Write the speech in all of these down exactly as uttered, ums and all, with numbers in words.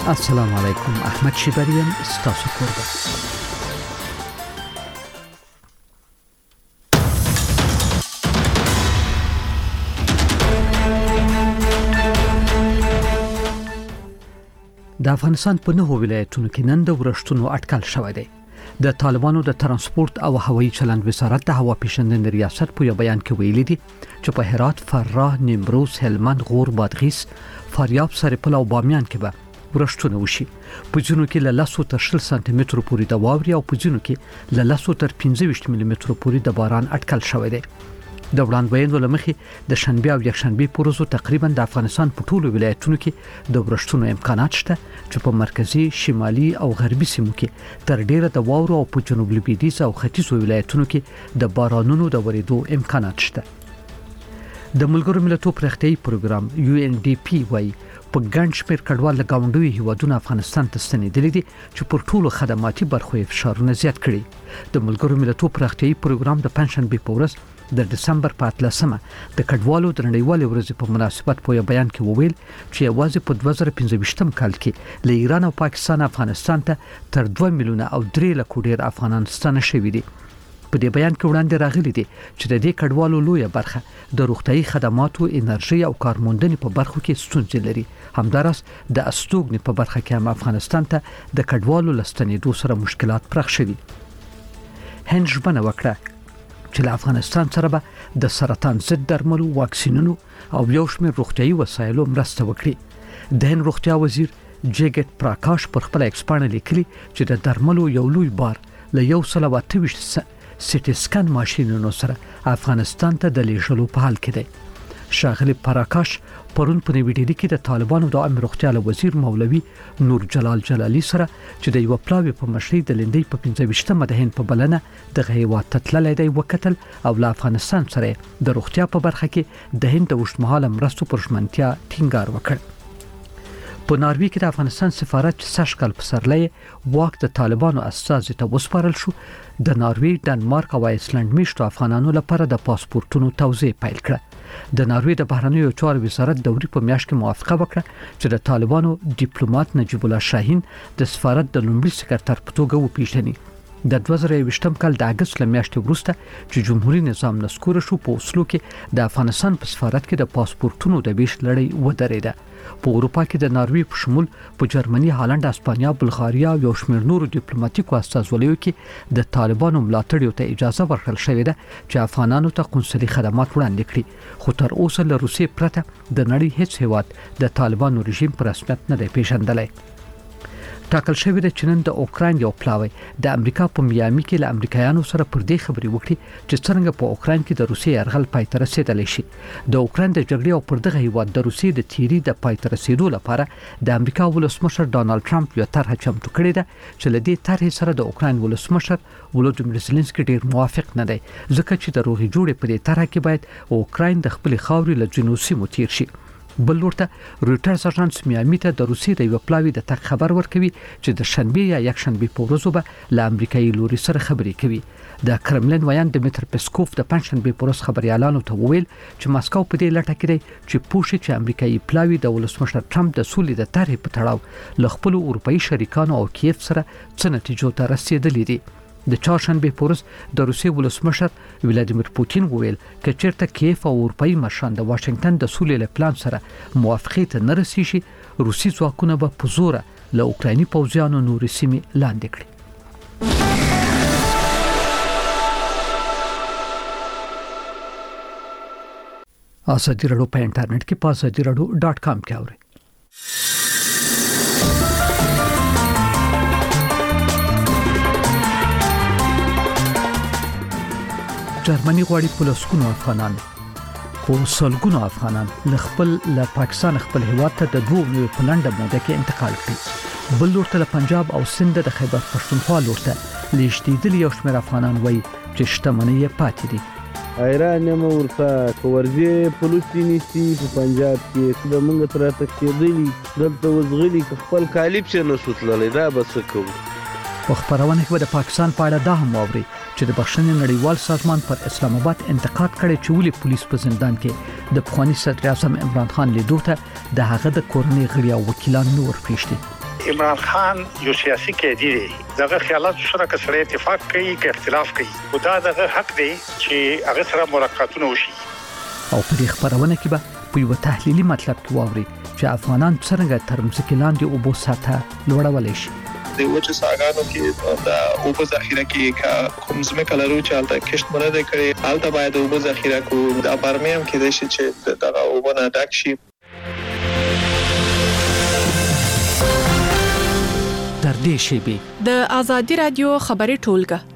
السلام علیکم. احمد شیبریم ستاسو کوربه. د افغانستان په نهو ولایتونو کې نن د ورښتونو اټکل شوی دی. د طالبانو د ترانسپورت او هوایي چلند وزارت د هوا پیژندنې ریاست په یو بیان کې ویلي دي چې په هرات، فراه، نیمروز، هلمند، غور، بادغیس، فاریاب، سرپل او بامیان کې به ورښتونه وشي. په ځینو کې له لس تر شل سانتي مترو پورې د واورې او په ځینو کې له لس تر پنځه ویشت ملي مترو پورې د باران اټکل شوی دی. د وړاندوینو لمخې د شنبه او یکشنبه په ورځو تقریبا د افغانستان په ټولو ولایتونو کې د ورښتونو امکانات شته چې په مرکزی، شمالي او غربي سیمو کې تر ډیره د واورو او په جنوب لویدیځ او ختیځو ولایتونو کې د بارانونو د ورېدو امکانات شته. د ملګرو ملتونو پرختیايي پروګرام یو ان ډي پی وايي په ګڼ شمېر کډوال له ګاونډیو هیوادونو افغانستان ته ستنېدلي دي چې پر ټولو خدماتي برخو یې فشارونه زیات کړي. د ملګرو ملتونو پرختیايي پروګرام د پنځشنبه په ورځ د دسمبر په اتلسمه د کډوالو د نړیوالې ورځې په مناسبت په یو بیان کې وویل چې یوازې په دوه زره پنځه ویشتم کال کې له ایران او پاکستان افغانستان ته تر دوه میلیونه او درې لکه ډیر افغانان ستانه شوي دي. په دې بیان کې وړاندې راغلي دي چې د دې کډوالو لویه برخه د روغتیايي خدماتو، انرژي او کارموندنې په برخو کې ستونزې لري. همداراز د استوګنې په برخه کې هم افغانستان ته د کډوالو لستنېدو سره مشکلات پراخ شوي. هند ژمنه وکړه چې له افغانستان سره به د سرطان ضد درملو، واکسینونو او یو شمېر روغتیايي وسایلو مرسته وکړي. د هند روغتیا وزیر جیګټ پراکاش پر خپل ایکس پاڼه لیکلي چې د درملو یو لوی بار له یو سل او اته ویشت سټي سکن ماشینونو سره افغانستان ته د لیږلو په حال کې دی. ښاغلي پراکاش پرون په نوې ډیلي کې د طالبانو د عامه روغتیا وزیر مولوي نور جلال جلالي سره چې د یو پلاوي په مشرۍ د لندۍ په پنځه ویشتمه د هند په بلنه د هیواد ته تللی دی وکتل او له افغانستان سره د روغتیا په برخه کې د هند د اوږدمهاله مرستو پر ژمنتیا ټینګار وکړ. په ناروې کې د افغانستان سفارت سږ کال په سرلی واک د طالبانو استازي ته وسپارل شو. د ناروې، ډنمارک او آیسلند میشتو افغانانو لپاره د پاسپورتونو توزیع پیل کړه. د ناروې د بهرنیو چارو وزارت دوري په میاشت کې موافقه وکړه چې د طالبانو ډیپلوماټ نجیب الله شاهین د سفارت د لومړي سکرټر په توګه وپیژني. د دوه زره یوویشتم کال د اگست له میاشتې وروسته چې جمهوریت نظام نسکور شو، په اوسلو کې د افغانستان په سفارت کې د پاسپورتونو د ویش لړۍ ودرېده. په اروپا کې د ناروې په شمول په جرمني، هالند، اسپانیا، بلغاریا او یو شمېر نورو ډیپلوماټیکو استازولیو کې د طالبانو ملاتړیو ته اجازه ورکړل شوې ده چې افغانانو ته قونسلي خدمات وړاندې کړي. خو تر اوسه له روسیې پرته د نړۍ هیڅ هیواد د طالبانو رژیم په رسمیت نه دی پیژندلی. ټاکل شوی دی چې نن د اوکراین یو پلاوی د امریکا په میامي کې له امریکایانو سره پر دې خبرې وکړي چې څنګه په اوکراین کې د روسیې یرغل پای ته رسېدلی شي. د اوکراین د جګړې او پر دغه هیواد د روسیې د تیری د پای ته رسېدو لپاره د امریکا ولسمشر ډانلډ ټرمپ یو طرحه چمتو کړې ده چې له دې طرحې سره د اوکراین ولسمشر ولودیمیر زلنسکي ډېر موافق نه دی، ځکه چې د روغې جوړې په دې طرحه کې باید اوکراین د خپلې خاورې له ځینو سیمو تیر شي. بل ورته رويټرز اژانس میامي ته د روسیې د یو پلاوی د تک خبر ورکوي چې د شنبه یا یکشنبه په ورځو به له امریکایي لوري سره خبرې کوي. د کرملین ویان دمیتر پسکوف د پنځشنبه په ورځ خبريالانو ته وویل چې ماسکو په دې لټه کې دی چې پوښي چې امریکایي پلاوی د ولسمشر ټرمپ د سولې د طرحې په تړاو له خپل اروپאי شریکانو او کیف سره څه نتیجو ته رسیدلې دي. د چهارشنبه په ورځ د روسیې ولسمشر ولادیمیر پوتین وویل چې چیرته کیف او اروپאי مشران د واشنگټن د سولې له پلان سره موافقې ته نه رسیږي، روسي ځواکونه به په زوره له اوکرایني پوځیانو نورې سیمې لاندې کړي. ازادي راډیو په انټرنیټ کې په ازادي راډیو ډاټ کام کې اورئ. جرمني غواړي په لسګونو افغانان خو سلګونو افغانان له خپل له پاکستان خپل هیواد ته د دوه نوي په لنډه موده کې انتقال کړي. بل ورته له پنجاب او سند د خیبر پښتونخوا لورته لیشتېدلي یو شمېر افغانان وایي چې شتمنۍ یې پاتې دي. حیران یم ورته که ورځې پولیس نیسي په پنجاب کې څه د موږ تر تښتېدلي دلته وزغلي که خپل کالي پسې نسو تللی دا به څه کوو. په خبرونه کې د پاکستان په اړه دا هم واوري چې د بخښنې نړیوال سازمان پر اسلام آباد انتقاد کړي چې ولې پولیس په زندان کې د پخواني صدر اعظم عمران خان لیدو ته د هغه د کورنۍ غړي او وکیلان نه ورپریږدي. عمران خان یو سیاسي قیدی دی دغه خیالات سره کسره اتفاق کوي که اختلاف کوي خدا دغه حق دی چې هغه سره ملاقاتونه وشي. او په دې خبرونه کې به په یو تحلیلي مطلب کې واوري چې افغانان څنګه تر ځمکې لاندې اوبو سطح لوړولای شي. د وچه ساګانو کې د اوبو ذخیره کې کا کوم ځمکه لرو چې حالت کښت مرده کړي حالت باید اوبو ذخیره کو د برمه هم کې د شي چې دغه اوبو نه ډک شي. تر دې شی به د ازادي رادیو خبري ټولګه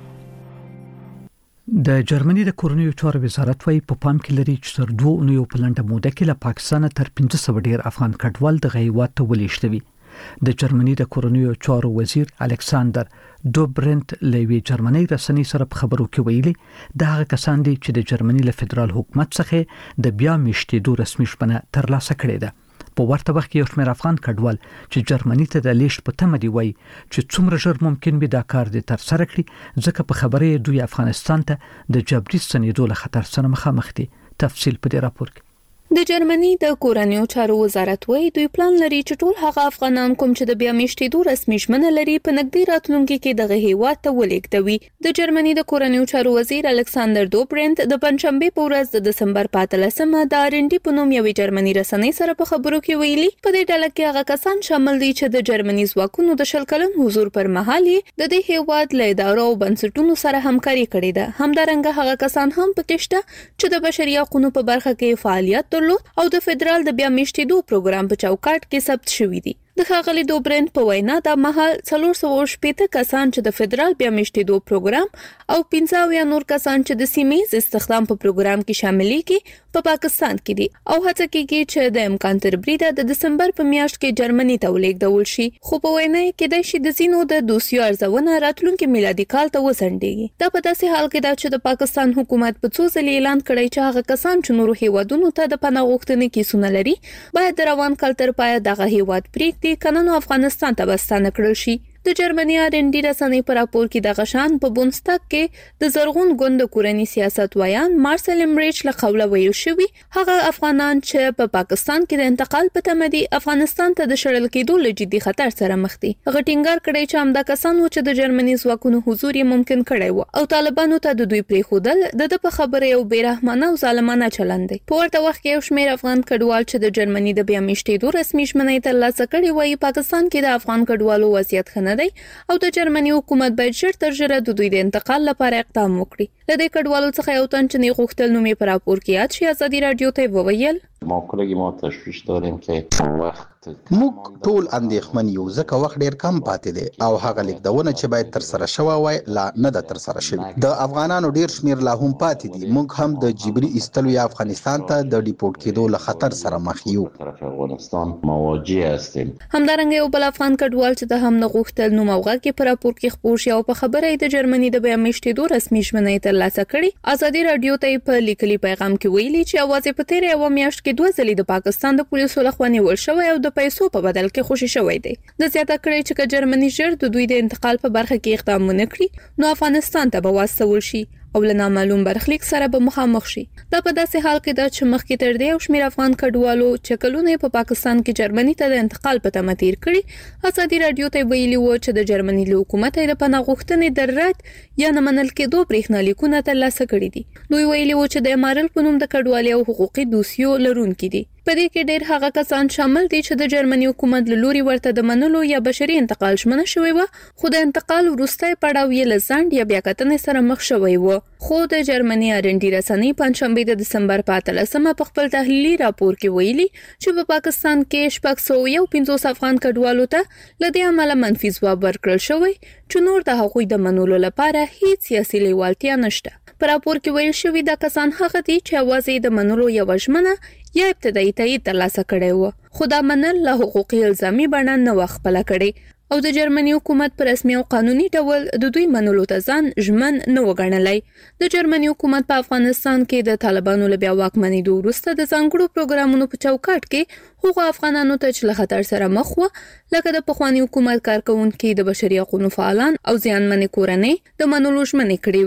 د جرمني د کورنیو چارو وزارت وايي په پام کې لري چې تر دوه اونیو په لنډه موده کې له پاکستان تر پنځه سوه ډیر افغان کډوال د غیوات ته ولېشتوي. د جرمني د کورنیو چارو وزیر الکساندر دوبرنت لوی جرمني رسنۍ سره په خبرو کې ویلي دا هغه کسان دي چې د جرمني له فدرال حکومت څخه د بیا میشتېدو رسمي شپنه ترلاسه کړې ده. په ورته وخت کې یو شمېر افغان کډوال چې جرمني ته د لیشت په تمه دی وایي چې څومره ژر ممکن به دا کار دې تر سره کړي ځکه په خبرې دوی افغانستان ته د جبري ستنېدو له خطر سره مخامخ دي. تفصیل په دې راپور کې. د جرمني د کورنیو چارو وزارت وايي دوی پلان لري چې ټول هغه افغانان کوم چې د بیا میشتېدو رسمي ژمنه لري په نږدې راتلونکي کې دغه هیواد ته ولېږدوي. د جرمني د کورنیو چارو وزیر الکساندر دوبرنت د پنځشنبه په ورځ د دسمبر په اتلسمه د آرندي په نوم یوې جرمني رسنۍ سره په خبرو کې ویلي په دې ډله کې هغه کسان شامل دي چې د جرمني ځواکونو د شل کلن حضور پر مهال د دې هیواد له ادارو او بنسټونو سره همکاري کړې ده. همدارنګه هغه کسان هم پکې شته چې د بشري حقوقو په برخه کې فعالیت درلود او د فدرال د بیا میشتېدو پروګرام په چوکاټ کې ثبت شوی دی. د ښاغلي دوبرنت په وینا د مهال څلور سوه شپږ کسان چې د فدرال بیا میشتېدو پروګرام او پنځه اویا نور کسان چې د سیمې استخدام په پروګرام کې شاملېږي په پاکستان کې دي او هڅه کیږي چې د امکان تر بریده د دسمبر په میاشت کې جرمني ته ولېږدول شي. خو په وینا کې د شي د زینو د دوسیو ارزونه راتلونکي میلادي کال ته وسنډيږي. دا په داسې حال کې دا چې د پاکستان حکومت په څو ځلې اعلان کړی چې هغه کسان چې نورو هیوادونو ته د پناه غوښتنې کیسونه لري باید د روان کال تر پایه دغه هیواد پریږدي کنه نو افغانستان ته بستانه کړل شي. د جرمني آرندي رسنۍ په راپور کې د غشان په بونستاګ کې د زرغون ګوند کورنی سیاست وایان مارسل امریچ له قوله ویل شوی هغه افغانان چې په پاکستان کې د انتقال په تمه دي افغانستان ته د شړل کېدو له جدي خطر سره مخ دي. هغه ټینګار کړی چې همدا کسان و چې د جرمني ځواکونو حضور یې ممکن کړی و او طالبانو ته د دوی پریښودل د د په خبره یو بیرحمانه او ظالمانه چلند دی. په ورته وخت کې یو شمېر افغان کډوال چې د جرمني د بیا میشتېدو رسمي ژمنې ترلاسه کړې وایي پاکستان کې د افغان کډوالو وضعیت ښه دی او د جرمني حکومت باید ژر تر ژره د دوی د انتقال لپاره اقدام وکړي. د دې کډوالو څخه یو تن چې نه غوښتل نو مې په راپور کې یاد شي ازادي رادیو ته وویل ما کولګي ما تشویش داریم که وخت موږ ټول اندېښمن یو ځکه وخت ډیر کم پاتې دی او هغه لیکدونه چې باید تر سره شوی وای لا نه ده تر سره شوی. د افغانانو ډیر شمیر لا هم پاتې دي. موږ هم د جبري ایستلو یا افغانستان ته د ډیپورت کېدو له خطر سره مخ یو. طرف افغانستان مواجه هستیم. همدارنګه یو بل افغان کډوال چې د هم نه غوښتل نو موغه کې په راپور کې خبر شو او په خبره د جرمني د بیا میشتېدو رسمي ژمنې ترلاسه کړي. ازادي رادیو ته په لیکلي پیغام کې ویلي چې اواز په تیرې یو میاشت کې دوه ځلې د پاکستان د پولیسو لخوا نیول شوی او د پیسو په بدل کې خوشي شوی دی. د زیاته کړی چې جرمني ژر د دوی د انتقال په برخه کې اقدام ونه کړي نو افغانستان ته به واستول شي او له نامعلوم برخلیک سره به مخامخ شي. دا په داسې حال کې ده چې مخکې تر دې او شمیر افغان کډوالو چې کلونه په پاکستان کې جرمني ته د انتقال په تمه تیر کړي. ازادي رادیو ته ویلي و چې د جرمني له حکومت د پناه غوښتنې د رد یا نه منل کېدو برېښنا لیکونه ترلاسه کړي دي. دوی ویلي و چې د امارل په نوم د کډوالۍ او حقوقي دوسیو لرونکي دي. په دې کې ډېر هغه کسان شامل دي چې د جرمني حکومت له لوري ورته د منلو یا بشري انتقال ژمنه شوی و خو د انتقال وروستی پړاو یې له ځنډ یا بیاکتنې سره مخ شوی و. خو د جرمني آرندي رسنۍ پنځشنبه د دسمبر په اتلسمه په خپل تحلیلي راپور کې ویلي چې په پاکستان کې شپږ سوه یو پنځوس افغان کډوالو ته له دې امله منفي ځواب ورکړل شوی چې نور د هغوی د منلو لپاره هیڅ سیاسي لیوالتیا نشته. په راپور کې ویل شوی دا کسان هغه دي چې اوازې د منلو یو ژمنه یا ابتدایي تایید ترلاسه کړی و خو دا منل له حقوقي الزامي بڼه نه و خپله کړې او د جرمني حکومت په رسمي او قانوني ډول د دوی منلو ته ځان ژمن نه وګڼلی. د جرمني حکومت په افغانستان کې د طالبانو له بیا واکمنېدو وروسته د ځانګړو پروګرامونو په چوکاټ کې هغو افغانانو ته چې له خطر سره مخ وه لکه د پخواني حکومت کارکونکي د بشري حقوقو فعالان او زیانمنې کورنۍ د منلو ژمنې کړې وې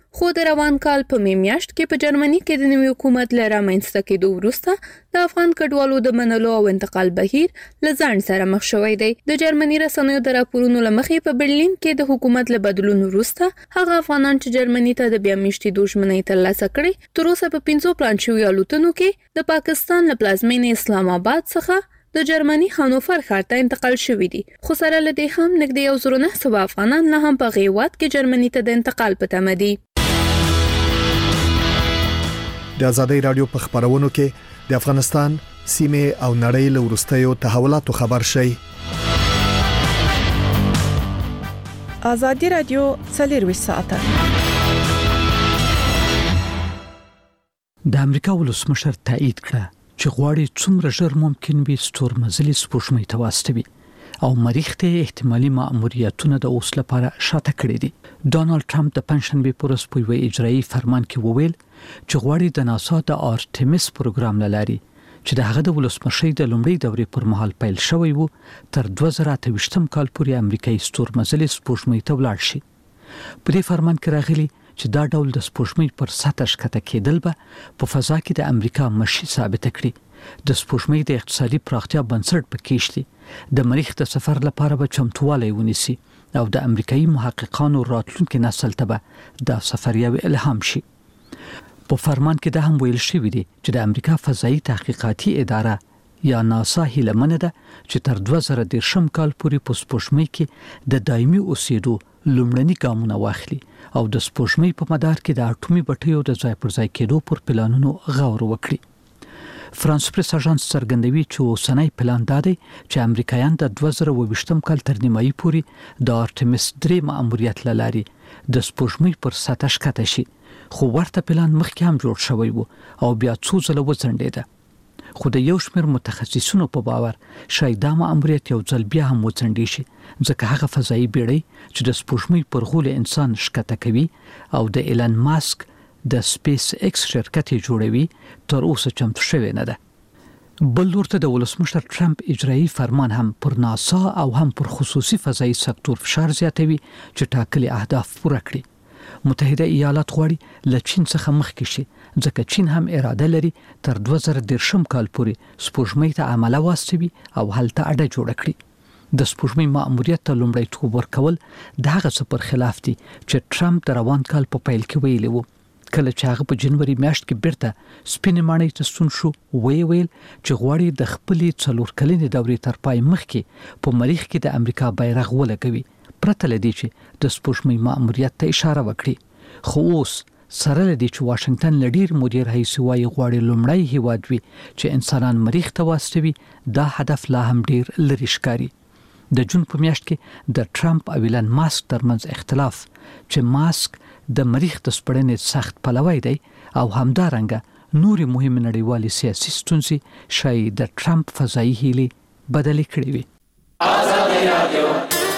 خو د روان کال په می میاشت کې په جرمني کې د نوي حکومت له رامنځته کېدو وروسته د افغان کډوالو د منلو او انتقال بهیر له ځان سره مخ شوی دی. د جرمني رسنیو د راپورونو له مخې په برلین کې د حکومت له بدلون وروسته هغه افغانان چې جرمني ته د بیا میشتېدو ژمنې ترلاسه کړې تر اوسه په پنځو پلان شویو الوتنو کې د پاکستان له پلازمینې اسلام آباد څخه د جرمني هانوفر ښار ته انتقال شوی دي. خو سره له دې هم نږدې یو زر نه سوه افغانان لا هم په غیوات کې جرمني ته د انتقال په تمه دي. د ازادۍ رادیو په خبرونو کې د افغانستان سیمه او نړۍ له وروستیو تحولاتو خبر شي. ازادي رادیو څلور ساعته د امریکا ولسمشر تایید کړ چې غواړي څومره ژر ممکن وي ستورمزلي سپوږمۍ ته واستوي او مریخ ته احتمالي مأموریتونه د اوس لپاره شاته کړی دي. ډونالد ټرمپ د پنځشنبه پر ورځ په یو اجرایي فرمان کې وویل چې غواړي د ناسا د آرټمیس پروګرام لاري چې د هغه د ولسمشۍ د لومړۍ دورې پر مهال پیل شوی وو تر دوه زره اته ویشتم کال پورې امریکایي ستورمزلي سپوږمۍ ته ولاړ شي. په دې فرمان کې راغلي چې دا ډول د سپوږمۍ پر سطح ښکته کېدل به په فضا کې د امریکا مشي ثابت کړي. د سپوږمۍ د اقتصادي پراختیا بنسټ پکې شتي. د مریخ د سفر لپاره به چمتووالی ونیسي او د امریکایي محققانو راتلونکي نسل ته به دا سفر یو الهام شي. په فرمان کې دا هم ویل شوی دی چې د امریکا فضایي تحقیقاتي اداره یا ناسا هیله منه ده چې تر دوه زره دېرشم کال پورې په سپوږمۍ کې د دایمي اوسېدو لومړني ګامونه واخلي او د سپوږمۍ په مدار کې د اټومي بټیو د ځای پر ځای کېدو پر پلانونو غور وکړي. فرانس پریس اژانس څرګندوي چې اوسنی پلان دا دی چې امریکایان د دوه زره اووه ویشتم کال تر نیمایي پورې د آرټمیس درې مأموریت له لارې د سپوږمۍ پر سطح ښکته شي. خو ورته پلان مخکې هم جوړ شوی وو او بیا څو ځله وځنډېده. خو د یو شمېر متخصصینو په باور شاید دا مأموریت یو ځل بیا هم وځنډې شي ځکه هغه فضایي بیړۍ چې د سپوږمۍ پر غول انسان ښکته کوي او د ایلن ماسک د سپیس ایکس شرکت جوړوي تر اوسه چمتو شوی نه ده. بل ورته د ولسمشر ټرمپ اجرایي فرمان هم پر ناسا او هم پر خصوصي فضایي سکتور فشار زیاتوي چې ټاکلي اهداف پوره کړي. متحده ایالات غواړي له چین څخه مخکې شي ځکه چین هم اراده لري تر دوه زره دېرشم کال پورې سپوږمۍ ته عمله واستوي او هلته اډه جوړه کړي. د سپوږمۍ مأموریت ته لومړیتوب ورکول د هغه څه پر خلاف دي چې ټرمپ د روان کال په پیل کې ویلي وو. کله چې هغه په جنوري میاشت کې بیرته سپینې ماڼۍ ته ستون شو وی ویل چې غواړي د خپلې څلور کلنې دورې تر پای مخکې په مریخ کې د امریکا بیرغ ولګوي پرته له دې چې د سپوږمۍ مأموریت ته اشاره وکړي. خو اوس سره له دې چې واشنگټن له ډېر مدیر هیڅ وایي غواړي لومړی هیواد وي چې انسانان مریخ ته واستوي دا هدف لا هم ډېر لرې ښکاري. د جون په میاشت کې د ټرمپ او ایلن ماسک ترمنځ اختلاف چې ماسک د مریخ د سپړنې سخت پلوی دی او همدارنګه نورې مهمې نړیوالې سیاسي ستونزې شاید د ټرمپ فضایي هیلې بدلې کړې وي. ازادي رادیو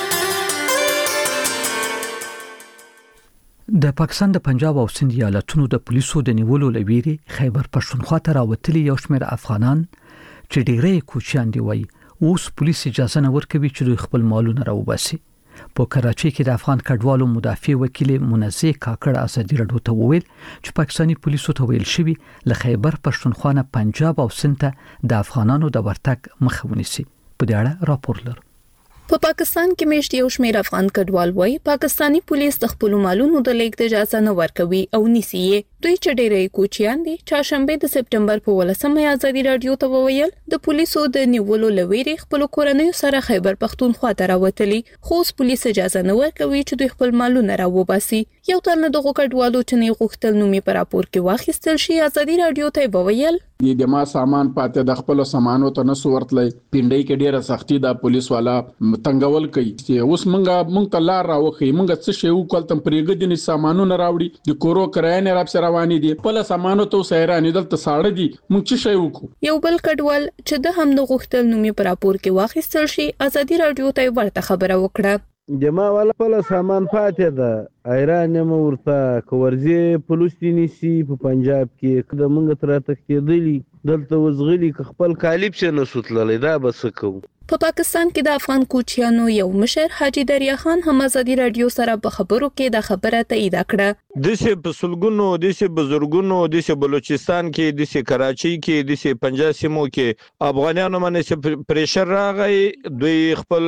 د پاکستان د پنجاب او سند ایالتونو د پولیسو د نیولو لویري خیبر پښتونخوا ته راوتلي یو شمېر افغانان چې ډېرې کوچیان دي وایي اوس پولیس اجازه نه ورکوي چې دوی خپل مالونه راوباسي. په کراچۍ کې د افغان کډوالو مدافع وکیل منزه کاکړ ازادي رادیو ته وویل چې پاکستاني پولیسو ته ویل شوی له خیبر پښتونخوا نه پنجاب او سند ته د افغانانو د ورتګ مخه ونیسي. په دې اړه راپور لرو. په پاکستان کې مېشت یو شمېر افغان کډوال وایي پاکستاني پولیس د خپل مالونو د لیږد اجازه نه ورکوي او نیسي یې. دوی چې ډېرې کوچیان دي چهارشنبه د سپټمبر په ولسمه ازادي رادیو ته وویل د پولیسو د نیولو لویري خپل کورنۍ سره خیبر پښتونخوا ته راوتلي خو پولیس اجازه نه ورکوي چې دوی خپل مالونه راوباسي. یو تر نه دغه کډوالو چې نه غوښتل نومي پر راپور کې واخیستل شي ازادي رادیو ته وویل د ما سامان پاتې د خپل سامانو ته نسو ورتلې پینډای کې ډیره سختي د پولیس والا تنګول کوي چې اوس مونږه مونږ ته لار راوخی مونږ څه شی وکول تم پرېګ دي سامانونه راوړي د کورو کرای نه راپ رواني دي خپل سامانو ته سیرانې دلته ساړه دي مونږ څه شی وکړو. یو بل کډوال چې د هم د غوښتل نومي پر راپور کې واخیستل شي ازادي رادیو ته ورته خبره وکړه. جما والا په سامان پاتې ده ایران یم ورته کورځي پولیسینی سي په پنجاب کې د مونږ تر تکیدلی دلته وزغلی خپل کالیب څه نسوتللی دا بس کوم په پا پاکستان کې د افغان کوچیانو یو مشر حاجی دریا خان هم ازادي رادیو سره په خبرو کې د خبره تایید کړه. د سه په سلګونو د سه بزرګونو د سه بلوچستان کې د سه کراچي کې د سه پنجاب سیمو کې افغانانو باندې پریشر راغی، دوی خپل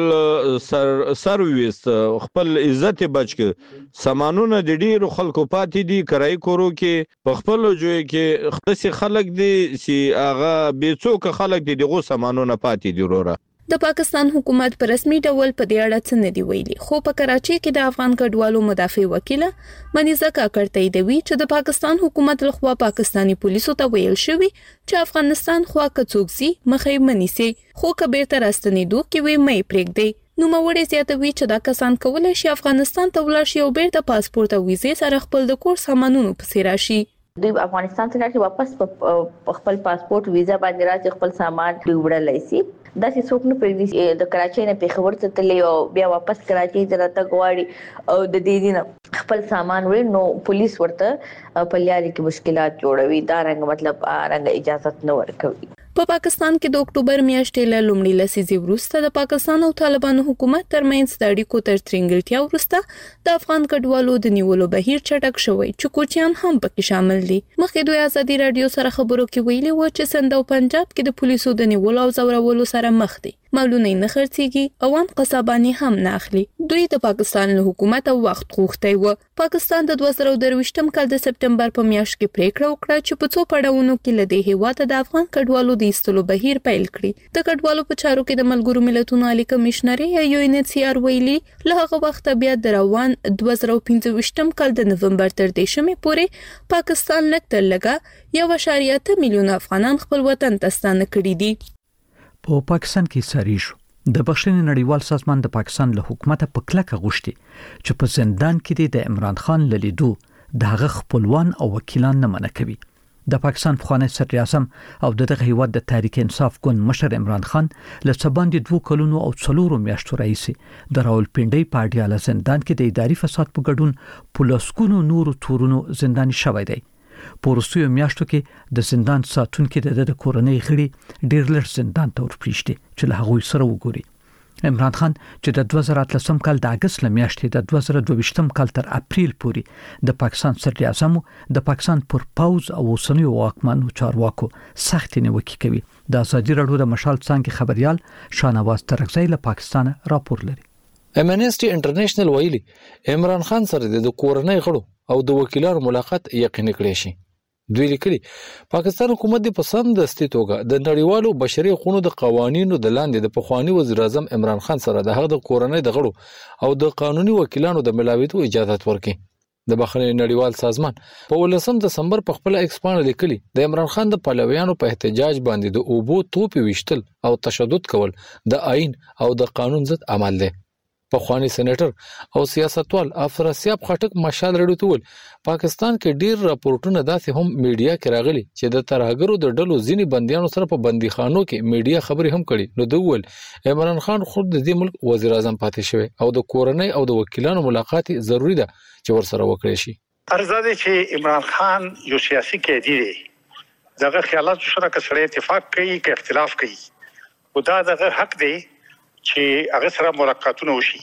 سر سر ویست، خپل عزت بچ ک سامانونه د ډیرو خلکو پاتې دي کرای کورو کې په خپل جوړ کې خصي خلک دي سی هغه بیڅوک خلک دي دغه سامانونه پاتې دي وروره. د پاکستان حکومت په رسمي ډول په دې اړه څه نه دی ویلي، خو په کراچي کې د افغان کډوالو مدافع وکیل منیزه کاکړ تاییدوي چې د پاکستان حکومت لخوا پاکستاني پولیسو ته ویل شوی چې افغانستان خوا کڅوګسي مخې منیسي، خو کبیر تر استنیدو کې وی مې پرېږدي. نو موري زیاتوي چې دا کسان کولای شي افغانستان ته ولاړ شي او بیرته پاسپورت او ویزې سره خپل د کور سامانونو پسې راشي. دوی افغانستان ته راځي واپس په خپل پاسپورت ویزا باندې راځي خپل سامان وړلای شي. دا چې څوک نه پرېږدي د کراچۍ نه پیښور ته تللی او بیا واپس کراچۍ ته راته غواړي او د دې نه خپل سامان وړي، نو پولیس ورته په لارې کې مشکلات جوړوي. دا رنګ مطلب رنګ اجازه نه ورکوي. په پاکستان کې د اکتوبر میاشتې له لومړۍ لسیزې وروسته د پاکستان او طالبانو حکومت ترمنځ د اړیکو تر ترنګلتیا وروسته د افغان کډوالو د نیولو بهیر چټک شوی چې کوچیان هم پکې شامل دي. مخکې دوی ازادي رادیو سره خبرو کې ویلي و چې سند او پنجاب کې د پولیسو د نیولو او زورولو سره مخ دي، معلومه نه خرڅيږي او ان قصابانی هم نه اخلي. دوی د پاکستان له حکومت او وخت غوښتي و. پاکستان د دوه زره درویشتم کال د سپټمبر په میاشت کې پریکړه وکړه چې په څو پړاوونو کې لدې هیواد د افغان کډوالو د ایستلو بهیر پیل کړي. د کډوالو په چارو کې د ملګرو ملتونو عالی کمشنري یا یو ان ایچ سی آر ویلي له هغه وخت بیا د روان دوه زره پنځه کال د نومبر تر دیشمې پورې پاکستان لکه لګا یو اشاریه اته میلیون افغانان خپل وطن ته ستانه کړي دي. په پاکستان کې ساری شو د بخښنې نړیوال سازمان د پاکستان له حکومت په کلکه غوښتي چې په زندان کې د عمران خان لیدو دغه خپلوان او وکیلان نه منع کوي. د پاکستان پخوانی صدر اعظم او دغه هیواد د تحریک انصاف ګوند مشر عمران خان له سباندې دوه کلونو او څلورو میاشتو راهیسې د راولپنډۍ په اډیاله زندان کې د اداري فساد په ګډون پولیسکونو نورو تورونو زنداني شوی دی. په وروستیو میاشتو کې د زندان ساتونکو د د کورنۍ غړي ډېر لږ زندان ته ورپریږدي چې له هغوی سره وګوري. عمران خان چې د دوه زره اتلسم کال د اگست لمیاشتې د دوه زره دوه کال تر اپریل پورې د پاکستان صدر اعظم د پاکستان پر پاوز او اوسنیو واکمنو چارواکو سخت نیوکه کوي. د ازادي رادیو د مشال څنګه خبريال شانواز ترغزی له پاکستان راپور لري. امنیسټي انټرنیشنل ویلي عمران خان سره د کورنۍ غړو او د وکیلانو ملاقات یقیني کړی شي. دوی لیکلي پاکستان حکومت د پسند دستي توګه د نړیوالو بشري حقوقو د قوانینو د لاندې د پخوانی وزیر اعظم عمران خان سره د هغه د کورنۍ د غړو او د قانوني وکیلانو د ملاويتو اجازه ورکړي. د بخښنې نړیوال سازمان په ولسم دسمبر په خپل ایکس باندې لیکلي د عمران خان د پلویانو په احتجاج باندې د اوبو توپی وشتل او تشدد کول د آئین او د قانون ضد عمل دی. پخوانی سېنیټر او سیاستوال افراسیاب خټک مشال رډو تول پاکستان کې ډیر راپورټونه داسې هم میډیا کې راغلي چې د ترهګرو د ډلو ځینی بنديانو سره په بنديخانو کې میډیا خبري هم کړي. نو دوول عمران خان خود د دې ملک وزیر اعظم پاتې شوی او د کورنۍ او د وکیلانو ملاقات ضروری ده چې ورسره وکړي شي. ارزاده چې عمران خان یو سیاسي قیدی دی، دغه خیالات سره کسره اتفاق کوي که اختلاف کوي، او دا دغه حق دی چې هغه سره ملاقاتونه وشي.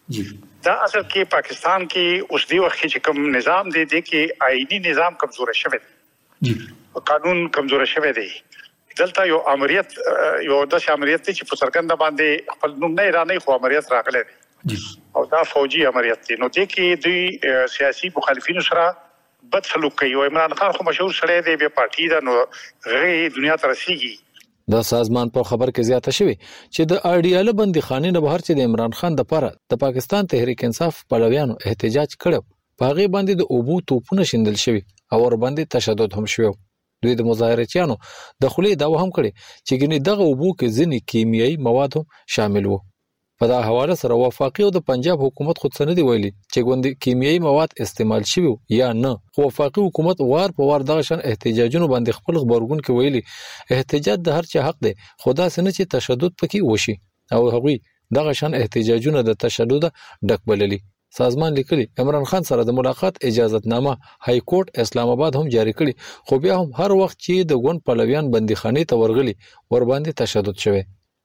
دا اصل کې پاکستان کې اوس دی وخت چې کوم نظام دی د کې آئینی نظام کمزور شوی دی، قانون کمزور شوی دی. دلته یو امریت یو د امریت چې په سرګند باندې خپل نوم نه ایرانی خو امریت راغلی دی او دا فوجي امریت دی. نو د کې دوی سیاسي مخالفینو سره بد سلوک کوي. عمران خان خو مشهور سړی دی، بیا پارټي دا نو غي دنیا ته رسیږي. دا سازمان په خبر کې زیاته شوی چې د اډیاله بندیخانې نه بهر چې د عمران خان د پاره د پاکستان تحریک انصاف پلویانو احتجاج کړو، په هغه باندې د اوبو توپونه شیندل شوی او ور باندې تشدد هم شوی. دوی د مظاهرچیانو د خلې دا هم کړی چې ګنې دغه اوبو کې ځینې کیمیاوي مواد شامل وو. په دا حواله سره وفاقي او د پنجاب حکومت خود سند ویلي چې ګوند کیمیاوي مواد استعمال شوی یا نه. خو وفاقي حکومت وار په وار دغه شان احتجاجونو باندې خپل خبرګون کې ویلي احتجاج د هر چا حق دی، خدا سن چې تشدد پکې وشي او هغوی دغه شان احتجاجونه د تشدد ډک بللي. سازمان لیکلي عمران خان سره د ملاقات اجازهتنامه های کورټ اسلام آباد هم جاری کړي، خو بیا هم هر وخت چې د ګوند پلویان بندیخانې ته ورغلي ور باندې تشدد شوی.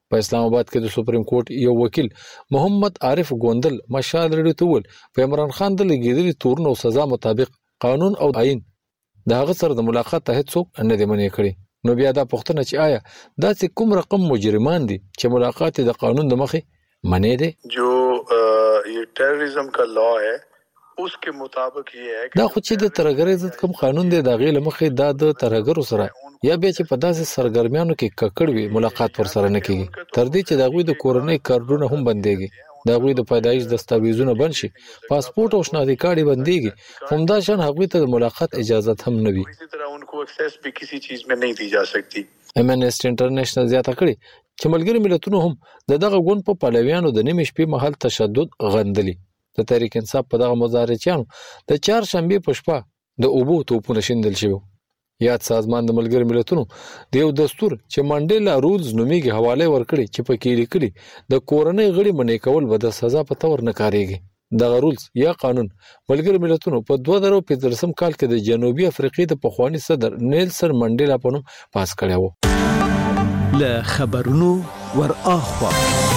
په اسلام آباد کې د سپریم کورټ یو وکیل محمد عارف ګوندل مشال رډیو ته ویل په عمران خان د لګیدلي تورن او سزا مطابق قانون او آئین د هغه سره د ملاقات ته هیڅوک نه دی منې کړی نو بیا دا پوښتنه چې آیا دا چې کوم رقم مجرمان دي چې ملاقات د قانون د مخې منې دي جو یہ टेररिज्म کا لا ہے اس کے مطابق یہ ہے دا خو چې د ترګر عزت کوم قانون دی دا غي لمخې دا د ترګر سره یا به چې په داسې سرګرمیانو کې ککړ وي ملاقات پر سره نه کیږي تر دې چې دا غوي د کورنۍ کارډونه هم بنديږي دا غوي د پیدایش دستاویزونه بند شي پاسپورت او شناختی کارت بنديږي همدا شان هغوی ته د ملاقات اجازه هم نه وي اسی طرح ان کو ایکسس بھی کسی چیز میں نہیں دی جا سکتی امنیسټي انټرنیشنل زیاته کړي چې ملګری ملتونو هم د دغه غون په پلویانو د نیمه شپې مهال تشدد غندلي د تحریک انصاف په دغه مظاهرچیانو د چهار شنبه په شپه د اوبو توپونه شیندل شوی یاد سازمان د ملګری ملتونو د یو دستور چې منډیلا رولز نوميږي حواله ورکړي چې پکې لیکلي د کورنۍ غړي منې کول به د سزا په تور نه کاریږي دغه رولز یا قانون ملګری ملتونو په دوه زره پنځلسم کال کې د جنوبي افریقې د پخوانی صدر نیلسن منډیلا په نوم پاس کړی و له خبرونو ور اخوا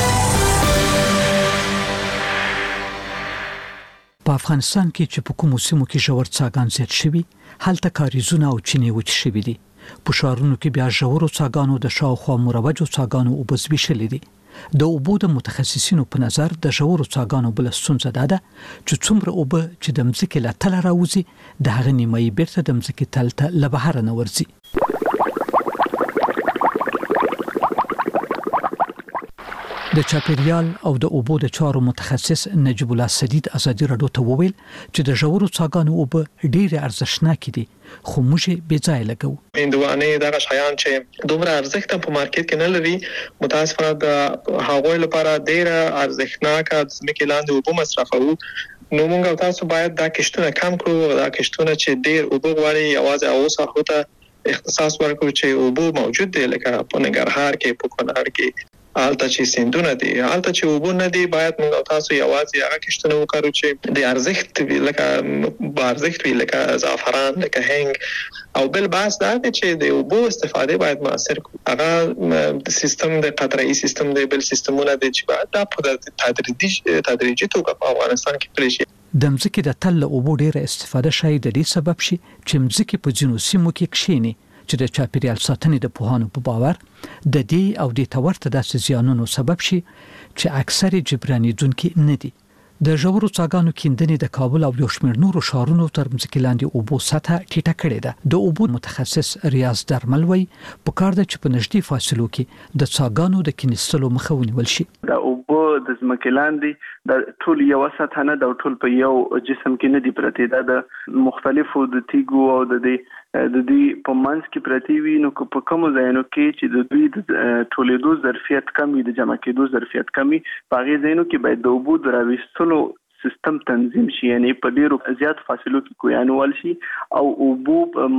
په افغانستان کې چې په کومو سیمو کې ژور څاګان زیات شوي هلته کاریزونه او چینې وچ شوي دي په ښارونو کې بیا ژورو څاګانو د شاوخوا مروجو څاګانو اوبه زبېښلې دي د اوبو د متخصصینو په نظر د ژورو څاګانو بله ستونزه دا ده چې څومره اوبه چې د مځکې له تله راوځي د هغه نیمایي بیرته د مځکې تل ته له بهره نه ورځي د چاپیریال او د اوبو د چارو متخصص نجیب الله سدید ازادي رادیو ته وویل چې د ژورو څاګانو اوبه ډېرې ارزښتناکې دي خو موږ یې بې ځایه لګوو هندوانې دغه شیان چې دومره ارزښت په مارکیټ کې نه لري متاسفانه د هغوی لپاره ډېره ارزښتناکه د ځمکې لاندې اوبه مصرفوو نو موږ تاسو باید دا کښتونه کم کړو دا کښتونه چې ډېر اوبه غواړي یوازې هغو ساحو ته اختصاص ورکړو چې اوبه موجود دي لکه په ننګرهار کې په کونړ کې حالت چې سیندونه دي حالت چې اوبه نه دي باید موږ تاسو یوازې هغه کښتونه وکړو چې د ارزښت لکه بارزښت وی لکه زعفران لکه هنګ او بل باس دا چې د اوبو استفاده باید موثر هغه د سیستم د قطره‌ای سیستم د بل سیستمونه د چې باید د په تدریجي تدریجي توګه په افغانستان کې پلی شي د مځکې د تل اوبو ډیره استفاده شاید د دې سبب شي چې مځکې په ځینو سیمو کې کښینی چې د چاپیریال ساتنې د پوهانو په باور د دې او د تورته داسې زیانونو سبب شي چې اکثر جبرانیدونکي نه دي د ژورو څاګانو کیندنې د کابل او یو شمېر نورو ښارونو تر مځکې لاندې اوبو سطحه ټیټه کړې ده د اوبو متخصص ریاض درمل وایي په کار ده چې په نږدې فاصلو کې د څاګانو د کینستلو مخه ونیول شي د اوبو د ځمکې لاندې د ټول یو سطح نه د ټول په یو جسم کې نه دی پرته د مختلفو د تیګو او د دې د دې په منځ کې پرتی وي نو په کوم ځایونو کې چې د دوی د ټولیدو ظرفیت کمی د جمع کېدو ظرفیت کمی په هغه ځایونو کې باید د اوبو د راوستلو سیستم تنظیم شي یعنی په ډیرو زیات فاصلو کې کویانول شي او اوبو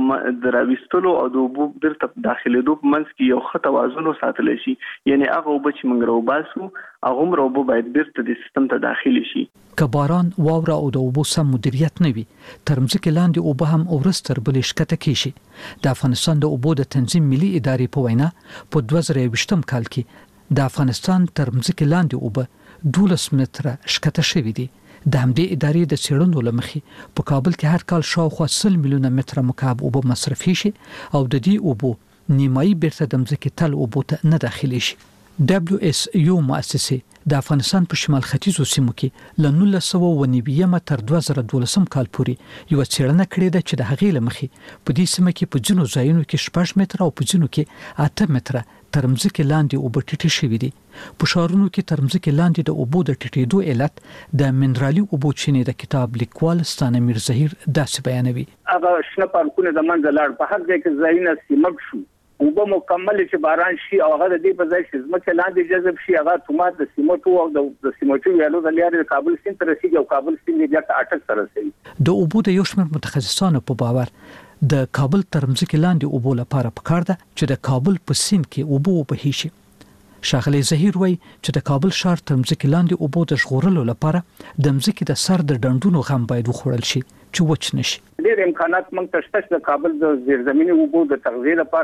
د راوستلو او د اوبو بیرته داخليدو په منځ کې یو ښه توازن وساتل شي یعنی هغه اوبه چې موږ راوباسو هغه هم اوبه باید بیرته د سیستم ته داخلي شي که باران واوره او د اوبو سم مدیریت نه وي تر مځکې لاندې اوبه هم اورستر بلې شکته کیږي د افغانستان د اوبو د تنظیم ملي ادارې په وینا په دوه زره یوویشتم کال کې د افغانستان تر مځکې لاندې اوبه دولس متره شکته شوې دي د همدې ادارې د څېړنو لمخې په کابل کې هر کال شاوخوا سل میلیونه متره مکعب اوبه مصرفي شي او د دې اوبو نیمایي بیرته د مځکې تل اوبو ته نه داخلي شي دبليو اس یو مؤسسه د افغانستان په شمال ختیځو سیمو کې له نولس سوه اوه نوي تر دوه زره دولسم کال پورې یو څېړنه کړې ده چې د هغې لمخې په دې سیمه کې په ځینو ځایونو کې شپږ متره او په ځینو کې اته متره تر مځکې لاندې اوبه ټیټې شوي دي په ښارونو کې تر مځکې لاندې د اوبو د ټیټېدو علت د منرالي اوبو چینې د کتاب لیکوال ستانه میر زهیر داسې بیانوي هغه شنه پارکونه د منځه لاړ په هر ځای کې ځایونه سیمک شو اوبه مکمل چې باران شي او هغه د دې په ځای چې ځمکه لاندې جذب شي هغه اتومات د سیمټو او د سیمټو ویلو د لارې کابل سیند ته رسیږي او کابل سیند بیا اټک سره رسیږي د اوبو د یو شمېر متخصصانو په باور د کابل تر مځکې لاندې اوبو لپاره پکار ده چې د کابل په سیند کې اوبه وبهي شي شاغلی زهیر وایي چې د کابل ښار تر مځکې لاندې اوبو د ژغورلو لپاره د مځکې د سر د ډنډونو غم باید وخوړل شي چې وچ نشي ډېر امکانات موږ ته شته د کابل د زیرزمیني اوبو د تغذیه لپاره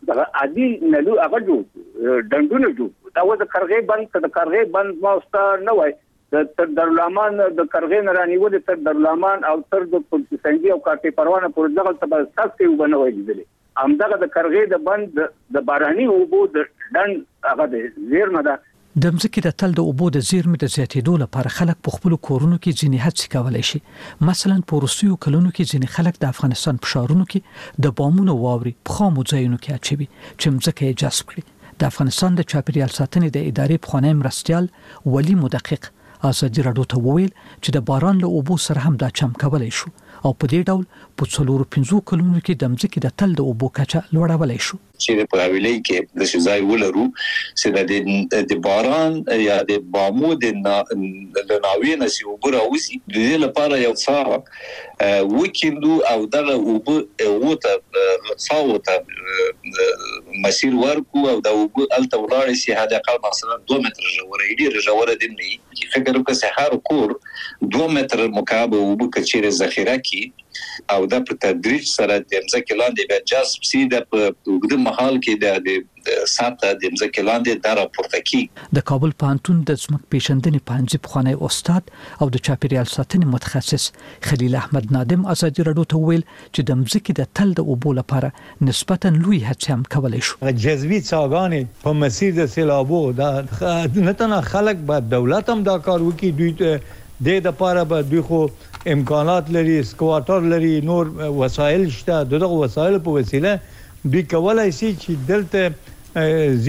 دا عادي نلو هغه جوړ ډنډونه جوړ دا و د کرغې بند د کرغې بند ما استا نه وای د تر درلامان د کرغې نه رانیول تر درلامان او تر د پلسنګي او کاټي پروانه پر دغه تبه سخت یو بنوي دي همدغه د کرغې د بند د باراني اوبو د ډنډ هغه د زیرمه ده د مځکې د تل د اوبو د زیرمې د زیاتېدو لپاره خلک په خپل کورونو کې ځینې هڅې کولای شي. مثلا په وروستیو کلونو کې ځینې خلک د افغانستان په ښارونو کې د بامونو واوري په خامو ځایونو کې اچوي چې مځکه یې جذب کړي. د افغانستان د چاپیریال ساتنې د ادارې پخوانی مرستیال ولی مدقق ازادي راډیو ته وویل چې د باران له اوبو سره هم دا چم کولای شو او په دې ډول په څلورو پنځو کلونو کې د مځکې د تل د اوبو کچه لوړولای شو. چې په حواله کې د شزای ولرو چې د باران یا د بامو د ناوینه سی وبره اوسي د دې لپاره یو څه وکیندو او دغه اوبو وته څاوته مسیر ورکو او د اوبو الته ولاړ سي هدا قال مثلا دوه متر جوړه دی جوړه دی نه فکر وکړه سحر کور دوه متر مکعب اوبو کچېره ذخیره کی او دا په تدریج سره د مځکې لاندې به جذب سي د وګړو محل کې د ساته د مځکې لاندې د راپورته کی. د کابل پوهنتون د ځمک پیژندنې پوهنځي پخوانی استاد او د چاپیریال ساتنې متخصص خلیل احمد نادم ازادي راډیو ته ویل چې د مځکې د تل د اوبو لپاره نسبتا لوی هڅې هم کولای شو. جذبي څاګانې په مسیر د سیلابو دا نه تنه خلک به دولت هم دا کار وکړي دوی د د پاره به دوی خو امکانات لري سکواټر لري نور وسایل شته دغه وسایل په وسیله دوی کولای شي چې دلته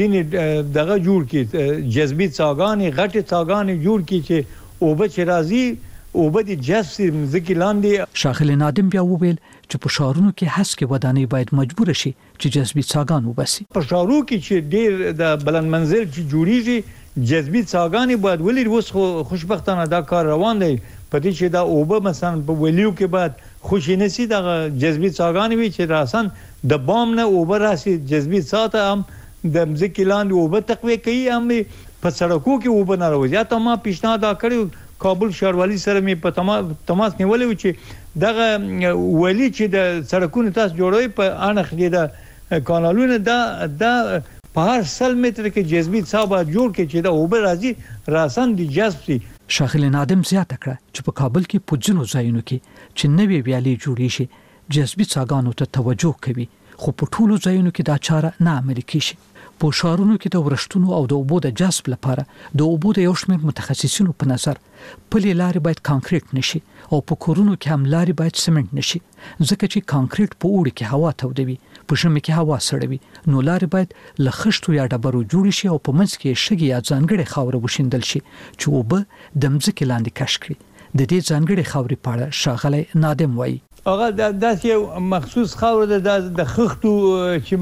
زین دغه جوړ کی جذبي څاګانې غټي څاګانې جوړ کی چې اوبه چې راځي اوبه د جذب مځکې لاندې. شاخل نادم بیا وویل چې په ښارونو کې هسکې ودانۍ باید مجبور شي چې جذبي څاګان وباسي. په ښارونو کې چې ډیر د بلند منزل چې جوړیږي جذبي څاګانې باید ولې اوس خوشبختانه دا کار روان دی په دې چې دا اوبه مثلا په ولیو کې بعد خوشی نسی دا جذبي څاګانې وي چې راسن د بام نه اوبه راسي جذبي ساته هم د مځکې لاندې اوبه تقویه کوي هم په سړکو کې اوبه نه راوځي. یا ته ما پیشنهاد کړی کابل ښاروالي سره مې په تماس نیولې و چې دغه ولی چې د سړکونو تاسو جوړوي په اړه کې د کانالونو دا د په هر سل متر کې جذبي څاه جوړ کې چې دا اوبه راځي راسن دي جذب سي. شاخل نادم زیاته کړه چې په کابل کې په ځینو ځایونو کې چې نوې ویالې جوړې شي جذبي څاګانو ته توجه کوي خو په ټولو ځایونو کې دا چاره نه عملي کیږي. په ښارونو کې د ورښتونو او د اوبو د جذب لپاره د اوبو د یو شمېر متخصصینو په نظر پلي لارې باید کانکریټ نشي او په کورونو کې هم لارې باید سمنټ نشي ځکه چې کانکریټ په اوړي کې هوا تودوي په ژمي کې هوا سړوي نو لارې باید له خښتو یا ډبرو جوړ شي او په منځ کې شګي یا ځانګړي خاوره وشیندل شي چې اوبه د مځکې لاندې کش کړي. د دې ځانګړي خاورې په اړه شاغلی نادم وایي هغه داسې یو مخصوص خاوره ده د خښتو چې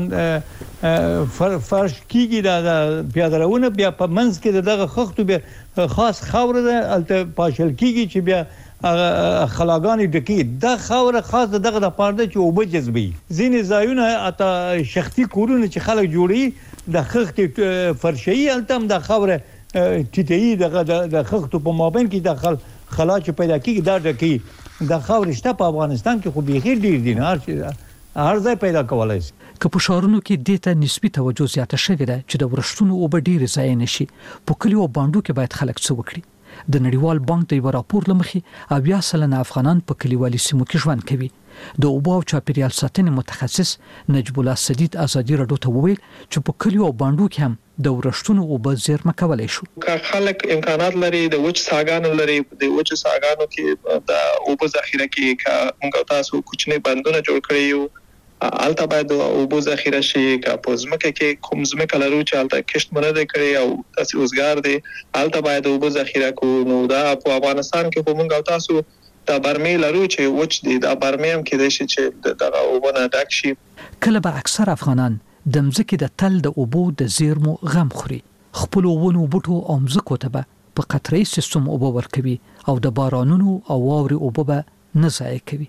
مثلا فرش کیږي د پیاده روونه بیا په منځ کې دغه خښتو بیا خاص خاوره ده الته پاشل کیږي چې بیا خلاګانی ډکی د خاوره خاص دغه د پاره چې اوبه جذبي. ځینې ځایونه اته شخصي کورونه چې خلک جوړي د خښتې فرشي الته د خاوره ټیټي دغه د خښتو په مابین کې د خلا چې پیدا کیږي دا ډکی د خاورې شته په افغانستان کې خو بيخي ډیر دي نه هر ځای پیدا کولای شي. که په ښارونو کې د ته نسبی توجه زیاته شوې ده چې د ورښتونو اوبه ډیر ځای نشي په کلیو باندې کې باید خلک څه وکړي. د نړیوال بانک د یو راپور لمخې اویا سلنه افغانان په کلیوالي سیمو کې ژوند کوي. د اوبو او چاپیریال ساتنې متخصص نجیب الله سدید ازادي راډیو ته وویل چې په کلیو باندې کې هم د ورښتونو اوبه زیرمه کولای شو. که خلک امکانات لري د وچ ساګانو لري د وچ ساګانو کې د اوبو ذخیره کې کا موږ تاسو کوچنی بندونه جوړ کړی یو الته باید اوبو ذخیره شي کا پوزمکه کې کوم زمکه لرو چې الته کښت مونږ نه کړی او تاسو اوسګار دي الته باید اوبو ذخیره کو نو دا په افغانستان کې موږ تاسو د برمې لرو چې وچ دي د برمې هم کې د شي چې دغه اوبو نه ډک شي. کله به اکثر افغانان د مځکې د تل د اوبو د زیرمو غم خوري خپل ونو بوټو او مځکو ته به په قطري سیستم اوبه ورکوي او د بارانونو او واوري اوبه به نه ضایع کوي.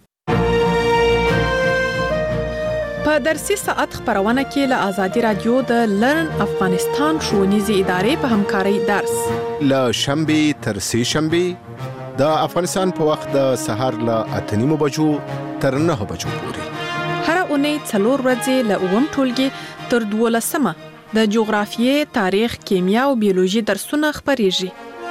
په درسي ساعت خبرونه کې له آزادي رادیو د لرن افغانستان ښوونیزې ادارې په همکارۍ درس له شنبه تر سه شنبه د افغانستان په وخت د سهار له اته نیمو بجو تر نه بجو پورې هر اونۍ څلور ورځې له اووم ټولګي تر دولسمه د جغرافیې، تاریخ، کیمیا او بیولوژي درسونه خپریږي.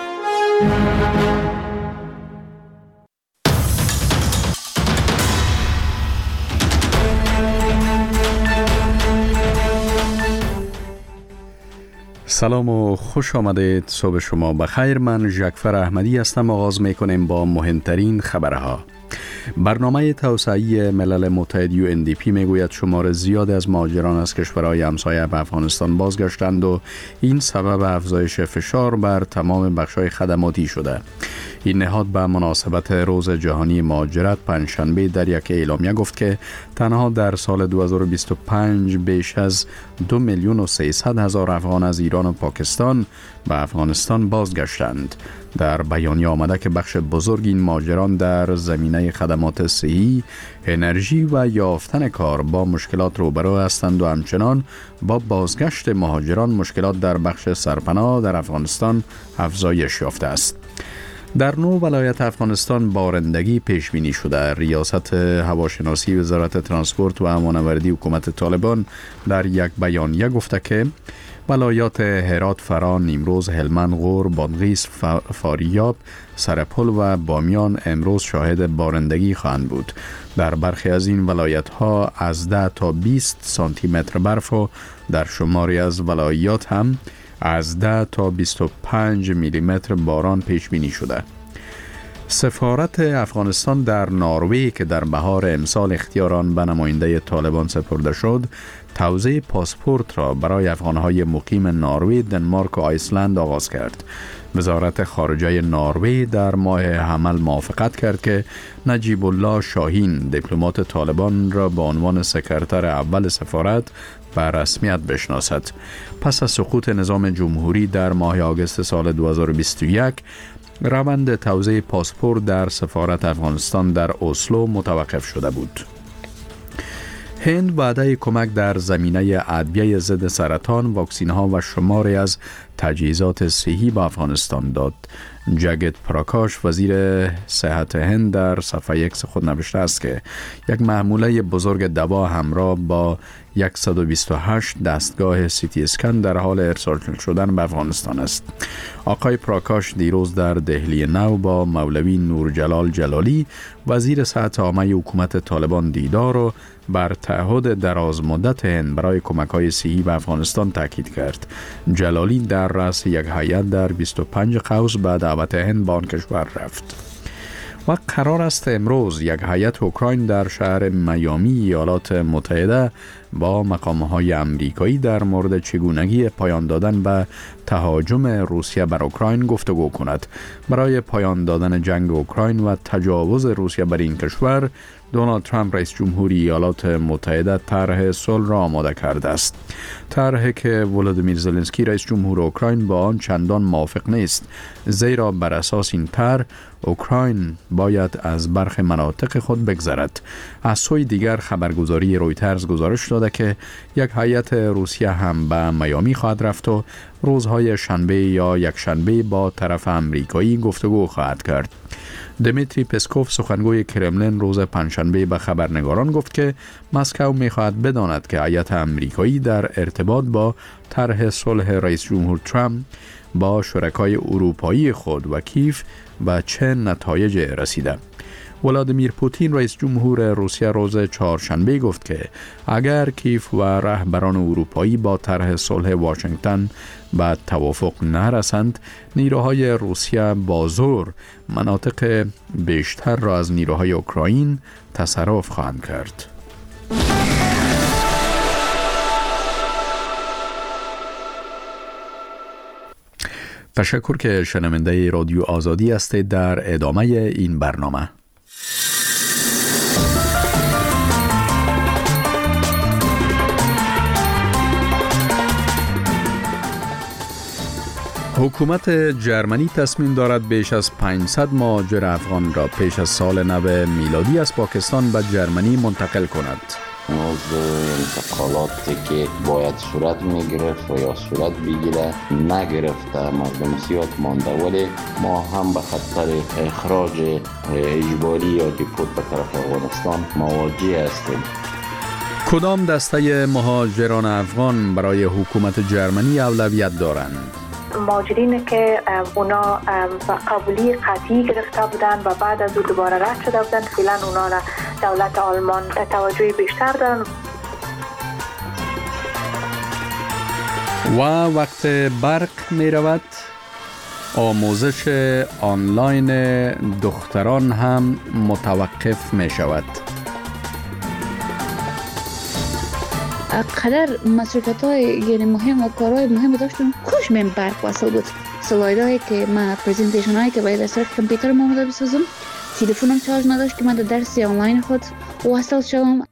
سلام و خوش آمدید. صبح شما بخیر. من ژکفر احمدی هستم. آغاز میکنیم با مهمترین خبرها. برنامه توسعه ملل متحد یو ان دی پی میگوید شمار زیاد از مهاجران از کشورهای همسایه به افغانستان بازگشتند و این سبب افزایش فشار بر تمام بخش‌های خدماتی شده. این نهاد به مناسبت روز جهانی مهاجرت پنجشنبه در یک اعلامیه گفت که تنها در سال دو هزار و بیست و پنج بیش از دو میلیون و سیصد هزار افغان از ایران و پاکستان به افغانستان بازگشتند. در بیانیه آمده که بخش بزرگ این مهاجران در زمینه خدمات صحی، انرژی و یافتن کار با مشکلات روبرو هستند و همچنان با بازگشت مهاجران مشکلات در بخش سرپناه در افغانستان افزایش یافته است. در نو ولایت افغانستان بارندگی پیش بینی شده. ریاست هواشناسی وزارت ترانسپورت و امان‌آوری حکومت طالبان در یک بیانیه گفته که ولایات هرات، فرا، نیمروز، هلمند، غور، بادغیس، فاریاب، سرپل و بامیان امروز شاهد بارندگی خواهند بود. در برخی از این ولایت ها از ده تا بیست سانتی متر برف و در شماری از ولایات هم از ده تا بیست و پنج میلی متر باران پیش بینی شده. سفارت افغانستان در نروژ که در بهار امسال اختیار آن به نماینده طالبان سپرده شد، توزیع پاسپورت را برای افغانهای مقیم نروژ، دنمارک و آیسلند آغاز کرد. وزارت خارجه نروژ در ماه حمل موافقت کرد که نجیب الله شاهین دیپلمات طالبان را به عنوان سکرتر اول سفارت به رسمیت بشناسد. پس از سقوط نظام جمهوری در ماه آگوست سال دو هزار و بیست و یک، روند توزیع پاسپورت در سفارت افغانستان در اسلو متوقف شده بود. هند وعده کمک در زمینه ادویه ضد سرطان، واکسین‌ها و شماری از تجهیزات صحی به افغانستان داد. جگت پراکاش وزیر صحت هند در صفحه ایکس خود نوشته است که یک محموله بزرگ دوا همراه با صد و بیست و هشت دستگاه سی تی اسکن در حال ارسال شدن به افغانستان است. آقای پراکاش دیروز در دهلی نو با مولوی نورجلال جلالی وزیر صحت عامه حکومت طالبان دیدار و بر تعهد دراز مدت هند برای کمک‌های صحی به افغانستان تاکید کرد. جلالی در رأس یک هیئت در بیست و پنج قوس به دعوت هند به آن کشور رفت. و قرار است امروز یک هیئت اوکراین در شهر میامی ایالات متحده با مقام‌های آمریکایی در مورد چگونگی پایان دادن به تهاجم روسیه بر اوکراین گفتگو کند. برای پایان دادن جنگ اوکراین و تجاوز روسیه بر این کشور، دونالد ترامپ رئیس جمهوری ایالات متحده طرح صلح را آماده کرده است. طرحی که ولادیمیر زلنسکی رئیس جمهور اوکراین با آن چندان موافق نیست، زیرا بر اساس این طرح اوکراین باید از برخی مناطق خود بگذرد. از سوی دیگر خبرگزاری رویترز گزارش داده که یک هیئت روسیه هم به میامی خواهد رفت و روزهای شنبه یا یک شنبه با طرف آمریکایی گفتگو خواهد کرد. دمیتری پسکوف سخنگوی کرملین روز پنجشنبه به خبرنگاران گفت که مسکو می‌خواهد بداند که هیئت آمریکایی در ارتباط با طرح صلح رئیس جمهور ترامپ با شرکای اروپایی خود و کیف به چه نتایج رسیده. ولادیمیر پوتین رئیس جمهور روسیه روز چهارشنبه گفت که اگر کیف و رهبران اروپایی با طرح صلح واشنگتن به توافق نرسند، نیروهای روسیه با زور مناطق بیشتر را از نیروهای اوکراین تصرف خواهند کرد. تشکر که شنونده رادیو آزادی هستید. در ادامه این برنامه حکومت جرمنی تصمیم دارد بیش از پانصد مهاجر افغان را پیش از سال نو میلادی از پاکستان به جرمنی منتقل کند. موضوع انتقالاتی که باید صورت میگرفت و یا صورت بگیره نگرفته، مردم زیاد مانده، ولی ما هم به خطر اخراج اجباری یا دیپورت به طرف افغانستان مواجه هستیم. کدام دسته مهاجران افغان برای حکومت جرمنی اولویت دارند؟ مهاجرینی که اونا قبولی قطعی گرفته بودن و بعد از او دوباره رد شده بودن، فعلا اونا را دولت آلمان توجه بیشتر دارن. و وقت برق می رود آموزش آنلاین دختران هم متوقف می شود. قدر مسئولیت های یعنی مهم و کارهای مهم داشتم کش من برق وصل بود. سلاید هایی که من پریزنتیشن هایی که باید از طریق کامپیوتر آماده بسازم، تلفنم چارج نداشت که من در درس آنلاین خود وصل شوم.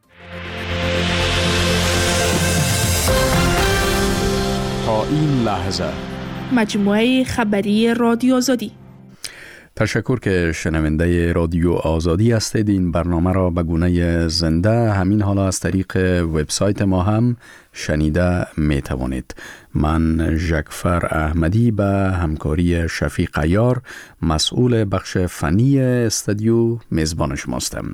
تا این لحظه مجموعه خبری رادیو آزادی. تشکر که شنونده رادیو آزادی هستید. این برنامه را به گونه زنده همین حالا از طریق وبسایت ما هم شنیده می توانید. من جعفر احمدی به همکاری شفیق عیار مسئول بخش فنی استودیو میزبان شماستم.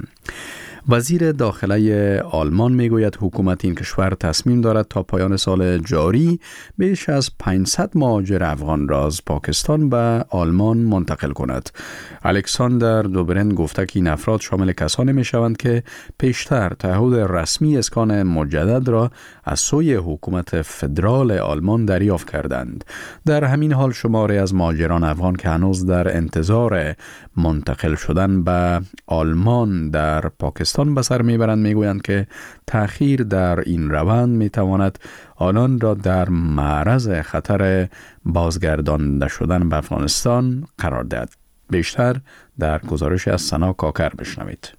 وزیر داخله آلمان میگوید حکومت این کشور تصمیم دارد تا پایان سال جاری بیش از پانصد مهاجر افغان را از پاکستان به آلمان منتقل کند. الکساندر دوبرن گفته که این افراد شامل کسانی می شوند که پیشتر تعهد رسمی اسکان مجدد را از سوی حکومت فدرال آلمان دریافت کردند. در همین حال شماری از مهاجران افغان که هنوز در انتظار منتقل شدن به آلمان در پاکستان به سر میبرند میگویند که تأخیر در این روند میتواند آنان را در معرض خطر بازگردانده شدن به افغانستان قرار دهد. بیشتر در گزارش از سنا کاکر بشنوید.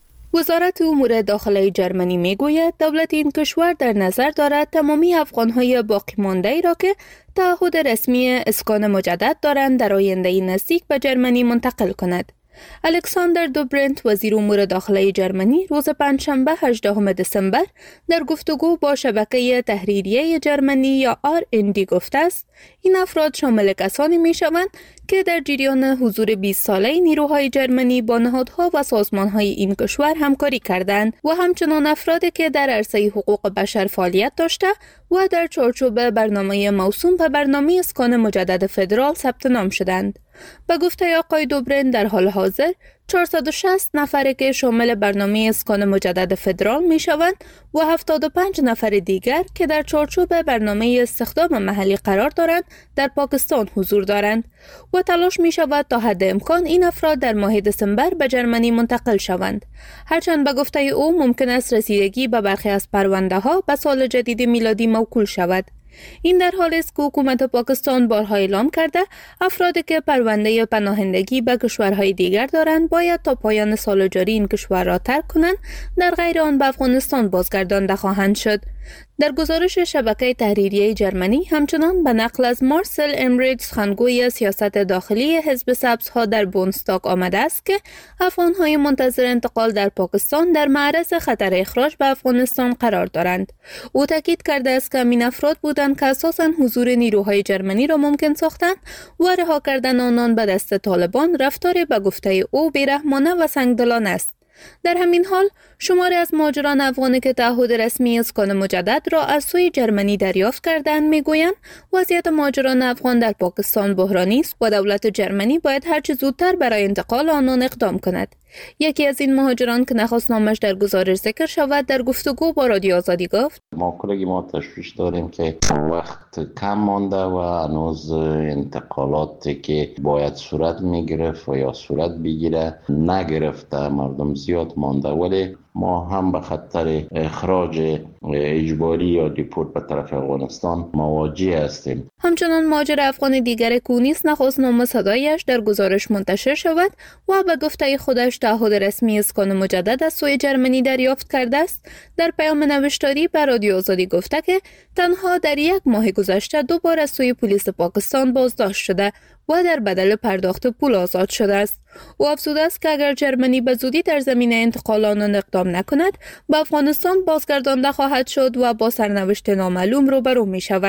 وزارت امور داخلی جرمنی میگوید دولت این کشور در نظر دارد تمامی افغانهای باقی مانده ای را که تعهد رسمی اسکان مجدد دارند در آینده نزدیک به جرمنی منتقل کند. الکساندر دوبرنت وزیر امور داخلی جرمنی روز پنجشنبه هجدهم دسامبر در گفتگو با شبکه تحریریه جرمنی یا آر ان دی گفته است این افراد شامل کسانی می شوند که در جریان حضور بیست ساله نیروهای جرمنی با نهادها و سازمانهای این کشور همکاری کردند و همچنان افرادی که در عرصه حقوق بشر فعالیت داشته و در چارچوب برنامه موسوم به برنامه اسکان مجدد فدرال ثبت نام شدند. به گفته آقای دوبرن در حال حاضر چهارصد و شصت نفره که شامل برنامه اسکان مجدد فدرال می شوند و هفتاد و پنج نفر دیگر که در چارچوب برنامه استخدام محلی قرار دارند در پاکستان حضور دارند و تلاش می شود تا حد امکان این افراد در ماه دسامبر به جرمنی منتقل شوند. هرچند به گفته او ممکن است رسیدگی به برخی از پرونده ها به سال جدید میلادی موکول شود. این در حالی است که حکومت پاکستان بارها اعلام کرده افرادی که پرونده پناهندگی به کشورهای دیگر دارند باید تا پایان سال جاری این کشور را ترک کنند، در غیر آن به افغانستان بازگردانده خواهند شد. در گزارش شبکه تحریریه جرمنی همچنان به نقل از مارسل امریت سخنگوی سیاست داخلی حزب سبزها در بوندستاگ آمده است که افغان‌های منتظر انتقال در پاکستان در معرض خطر اخراج به افغانستان قرار دارند. او تاکید کرده است که این افراد بودند که اساساً حضور نیروهای جرمنی را ممکن ساختند و رها کردن آنان به دست طالبان رفتار به گفته او بیرحمانه و سنگدلانه است. در همین حال شماری از مهاجران افغانی که تعهد رسمی اسکان مجدد را از سوی جرمنی دریافت کردند میگویند وضعیت مهاجران افغان در پاکستان بحرانی است و دولت جرمنی باید هرچه زودتر برای انتقال آنان اقدام کند. یکی از این مهاجران که نخواست نامش در گزارش ذکر شود در گفتگو با رادیو آزادی گفت ما کلگی ما تشویش داریم که وقت کم مانده و هنوز انتقالاتی که باید صورت میگرفت و یا صورت بگیره نگرفته، مردم زیاد مانده، ولی ما هم به خطر اخراج اجباری یا دیپورت به طرف افغانستان مواجه هستیم. همچنان مهاجر افغان دیگر کونیس نخواست نام صدایش در گزارش منتشر شود و به گفته خودش تعهد رسمی اسکان مجدد از سوی جرمنی دریافت کرده است. در پیام نوشتاری به رادیو آزادی گفته که تنها در یک ماه گذشته دو بار از سوی پلیس پاکستان بازداشت شده و در بدل پرداخت پول آزاد شده است. او افزوده است که اگر جرمنی به زودی در زمینه انتقال آنان اقدام نکند به افغانستان بازگردانده خواهد شد و با سرنوشت نامعلوم روبرو می شود.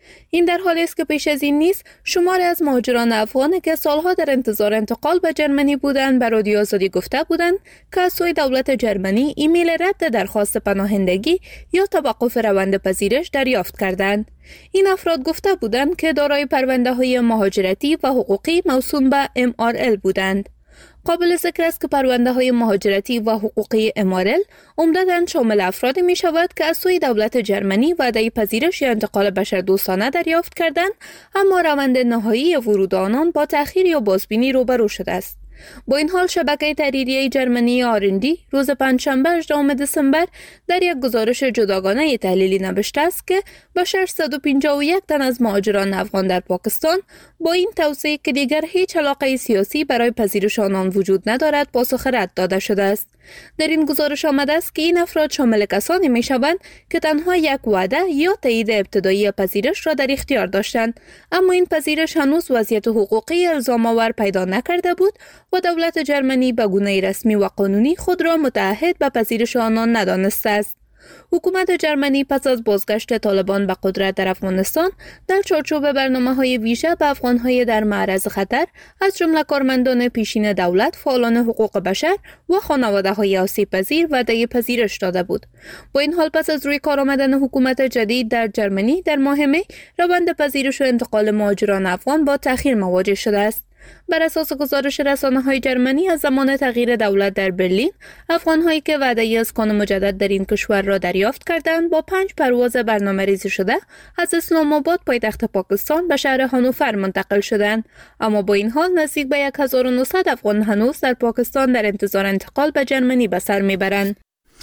این در حالی است که پیش از این نیز شماری از مهاجران افغان که سالها در انتظار انتقال به جرمنی بودند به رادیو آزادی گفته بودند که از سوی دولت جرمنی ایمیل رد درخواست پناهندگی یا توقف روند پذیرش دریافت کردند. این افراد گفته بودند که دارای پرونده‌های مهاجرتی و حقوقی موسوم به ام آر ال بودند. قابل ذکر است که پرونده های مهاجرتی و حقوقی ام آر ال عمدتاً شامل افرادی می شود که از سوی دولت جرمنی وعده پذیرش یا انتقال بشردوستانه دریافت کردند، اما روند نهایی ورود آنان با تأخیر یا بازبینی روبرو شده است. با این حال شبکه تحریریه جرمنی آر ان دی روز پنجشنبه هجدهم دسامبر در یک گزارش جداگانه تحلیلی نوشته است که به ششصد و پنجاه و یک تن از مهاجران افغان در پاکستان با این توصیه که دیگر هیچ علاقه سیاسی برای پذیرش آنان وجود ندارد پاسخ رد داده شده است. در این گزارش آمده است که این افراد شامل کسانی می شوند که تنها یک وعده یا تایید ابتدایی پذیرش را در اختیار داشتند، اما این پذیرش هنوز وضعیت حقوقی الزام آور پیدا نکرده بود و دولت جرمنی به گونه رسمی و قانونی خود را متعهد به پذیرش آنان ندانسته است. حکومت جرمنی پس از بازگشت طالبان به قدرت در افغانستان در چارچوب برنامه‌های ویژه به افغان‌های در معرض خطر از جمله کارمندان پیشین دولت، فعالان حقوق بشر و خانواده‌های آسیب‌پذیر وعده پذیرش داده بود. با این حال پس از روی کار آمدن حکومت جدید در جرمنی در ماه می، روند پذیرش و انتقال مهاجران افغان با تأخیر مواجه شده است. بر اساس گزارش رسانه‌های جرمنی از زمان تغییر دولت در برلین، افغان‌هایی که وعده اسکان مجدد در این کشور را دریافت کردند با پنج پرواز برنامه‌ریزی شده از اسلام آباد پایتخت پاکستان به شهر هانوفر منتقل شدند، اما با این حال نزدیک به هزار و نهصد افغان هنوز در پاکستان در انتظار انتقال به جرمنی به سر میبرند.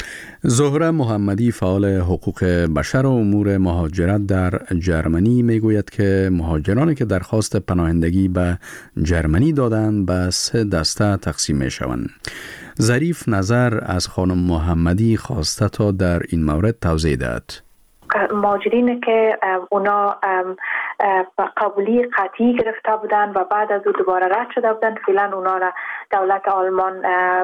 زهره محمدی فعال حقوق بشر و امور مهاجرت در جرمنی میگوید که مهاجرانی که درخواست پناهندگی به جرمنی دادند به سه دسته تقسیم می شوند. ظریف نظر از خانم محمدی خواسته تا در این مورد توضیح دهد. مهاجرینی که اونا قبولی قطعی گرفته بودن و بعد از او دوباره رد شده بودن، فعلا اونا را دولت آلمان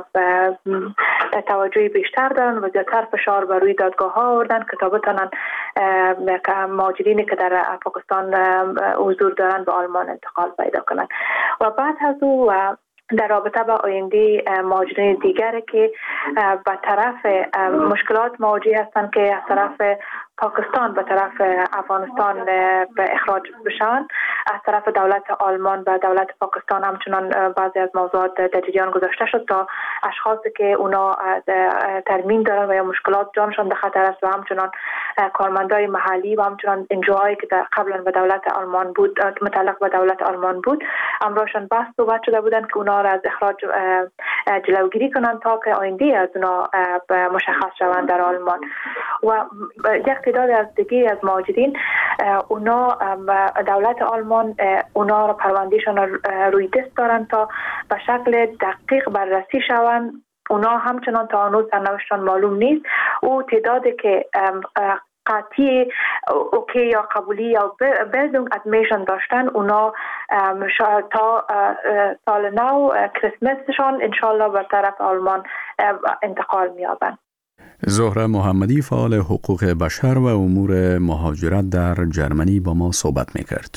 توجه بیشتر دارن و زیادتر فشار بر روی دادگاه ها آوردن که تا بتونن مهاجرینی که در پاکستان حضور دارن به آلمان انتقال پیدا کنن. و بعد از او در رابطه با آینده مهاجرین دیگری که به طرف مشکلات مواجه هستند که از طرف پاکستان به طرف افغانستان به اخراج بشن، از طرف دولت آلمان و دولت پاکستان همچنان بعضی از موضوعات در جریان گذاشته شد تا اشخاصی که اونا ترمیم دارن و یا مشکلات جانشان در خطر است و همچنان کارمندای محلی و همچنان انجوهایی که قبلا به دولت آلمان بود متعلق به دولت آلمان بود امراشان بحث صحبت شده بودند که اونا را از اخراج جلوگیری کنند تا که آینده از اونا مشخص شوند در آلمان. و یک تعداد از دیگه از مهاجرین اونا دولت آلمان اونا را پروندهشان روی دست دارن تا به شکل دقیق بررسی شوند. اونا همچنان تا هنوز سرنوشتشان معلوم نیست. او تعدادی که قطعی اوکی یا قبولی یا بیلدونگ ادمیشن داشتن اونا تا سال نو کریسمسشان انشالله به طرف آلمان انتقال می‌یابند. زهره محمدی فعال حقوق بشر و امور مهاجرت در جرمنی با ما صحبت می‌کرد.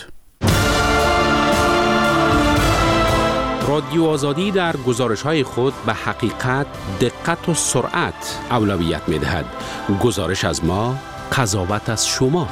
رادیو آزادی در گزارش‌های خود به حقیقت، دقت و سرعت اولویت می‌دهد. گزارش از ما، قضاوت از شما.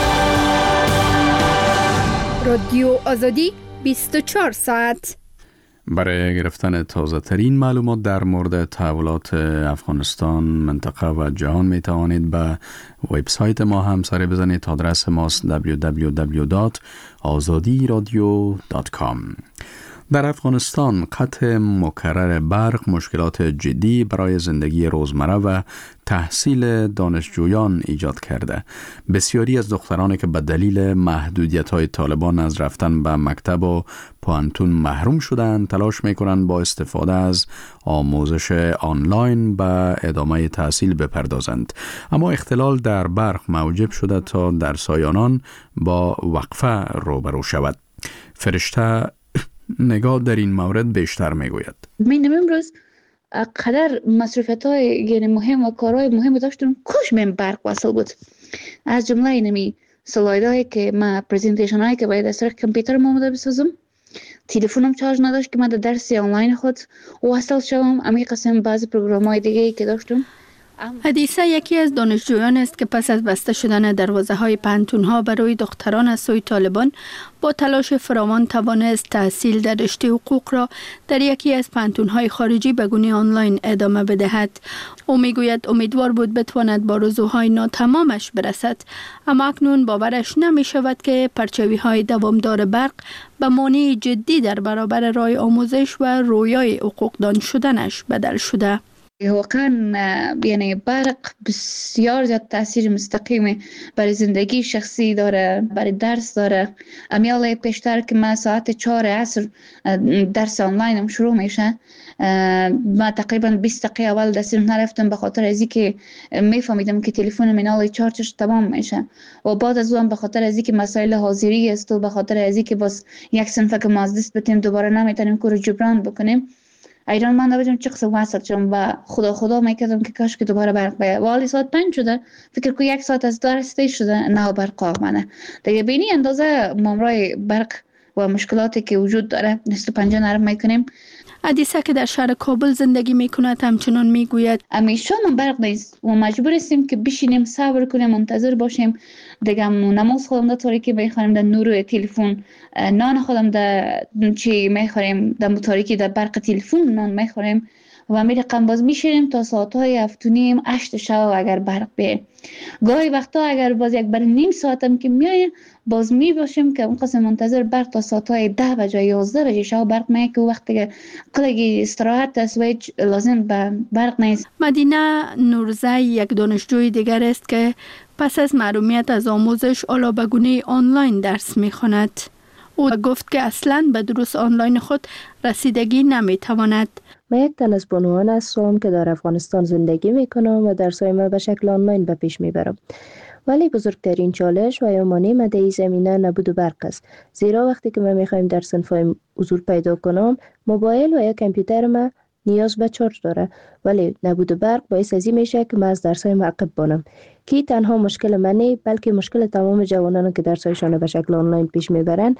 رادیو آزادی بیست و چهار ساعت. برای گرفتن تازه ترین معلومات در مورد تحولات افغانستان، منطقه و جهان می توانید به وبسایت ما هم سر بزنید. آدرس ماست دبلیو دبلیو دبلیو دات آزادی رادیو دات کام. در افغانستان قطع مکرر برق مشکلات جدی برای زندگی روزمره و تحصیل دانشجویان ایجاد کرده. بسیاری از دخترانی که به دلیل محدودیت‌های طالبان از رفتن به مکتب و پوهنتون محروم شدند، تلاش می‌کنند با استفاده از آموزش آنلاین به ادامه تحصیل بپردازند. اما اختلال در برق موجب شده تا درس‌های آنان با وقفه روبرو شود. فرشته نگاه در این مورد بیشتر میگوید. من امروز قدر مصروفیت های یعنی مهم و کارهای مهم داشتم کش من برق وصل بود. از جمله اینمی سلایدهایی که ما پرزنتیشن هایی که باید از طریق کامپیوتر آماده بسازم، تلفنم چارج نداشت که من در درس آنلاین خود وصل شوم. امی قسم بعضی پروگرام های دیگه که داشتم. حدیثه یکی از دانشجویان است که پس از بسته شدن دروازه های پانتون ها برای دختران از سوی طالبان با تلاش فراوان توانست تحصیل در رشته حقوق را در یکی از پانتون های خارجی به گونه آنلاین ادامه بدهد. او میگوید امیدوار بود بتواند با رزوهای ناتمامش برسد، اما اکنون باورش نمی شود که پرچاوی های دوامدار برق به مانع جدی در برابر راه آموزش و رویای حقوقدان شدنش بدل شده. واقعا یعنی برق بسیار زیاد تاثیر مستقیم برای زندگی شخصی داره، برای درس داره. امیال پیشتر که ما ساعت چهار عصر درس آنلاینم شروع میشه، ما تقریبا بیست دقیقه اول دستم نرفتم به خاطر از اینکه میفهمیدم که تلفن منال چارجش تمام میشه و بعد از اون به خاطر از اینکه مسائل حاضری است و به خاطر از اینکه باز یک صنفه که ما از دست بتیم دوباره نمیتونیم کار جبران بکنیم، ایران من نبودم چه قسم واسط شدم و خدا خدا میکردم که کاش که دوباره برق بیاد. والی ساعت پنج شده، فکر که یک ساعت از درس تیز شده نه برق آمده. دیگه بینی اندازه مامرای برق و مشکلاتی که وجود داره نست و پنجه نرم میکنیم. حدیثه که در شهر کابل زندگی میکند همچنان میگوید همیشه من برق نیست و مجبور هستیم که بشینیم صبر کنیم منتظر باشیم. دیگه نماز خودم در تاریکی میخوریم در نور تلفن، نان خودم در چی میخوریم در تاریکی در برق تلفن نان میخوریم و می رقم باز میشینیم تا ساعت های هفت و نیم هشت شب اگر برق بیه. گاهی وقتا اگر باز یک بر نیم ساعت هم که میایه باز می باشیم که اون قسم منتظر برق تا ساعت های ده بجه یازده بجه شب برق میایه که وقتی که قلقی استراحت است و لازم به برق نیست. مدینه نورزی یک دانشجوی دیگر است که پس از محرومیت از آموزش الا به گونه آنلاین درس میخواند. او گفت که اصلاً به دروس آنلاین خود رسیدگی نمیتواند. من یک تن از بانوان هستم که در افغانستان زندگی میکنم و درسای ما به شکل آنلاین به پیش میبرم. ولی بزرگترین چالش و یا مانع من در این زمینه نبود برق است. زیرا وقتی که ما میخوایم در صنفای حضور پیدا کنم، موبایل و یا کامپیوتر ما نیاز به چارج داره، ولی نبود برق باعث از این میشه که من از درسای معقب بانم. کی تنها مشکل منی بلکه مشکل تمام جوانان که درسایشان به شکل آنلاین پیش میبرن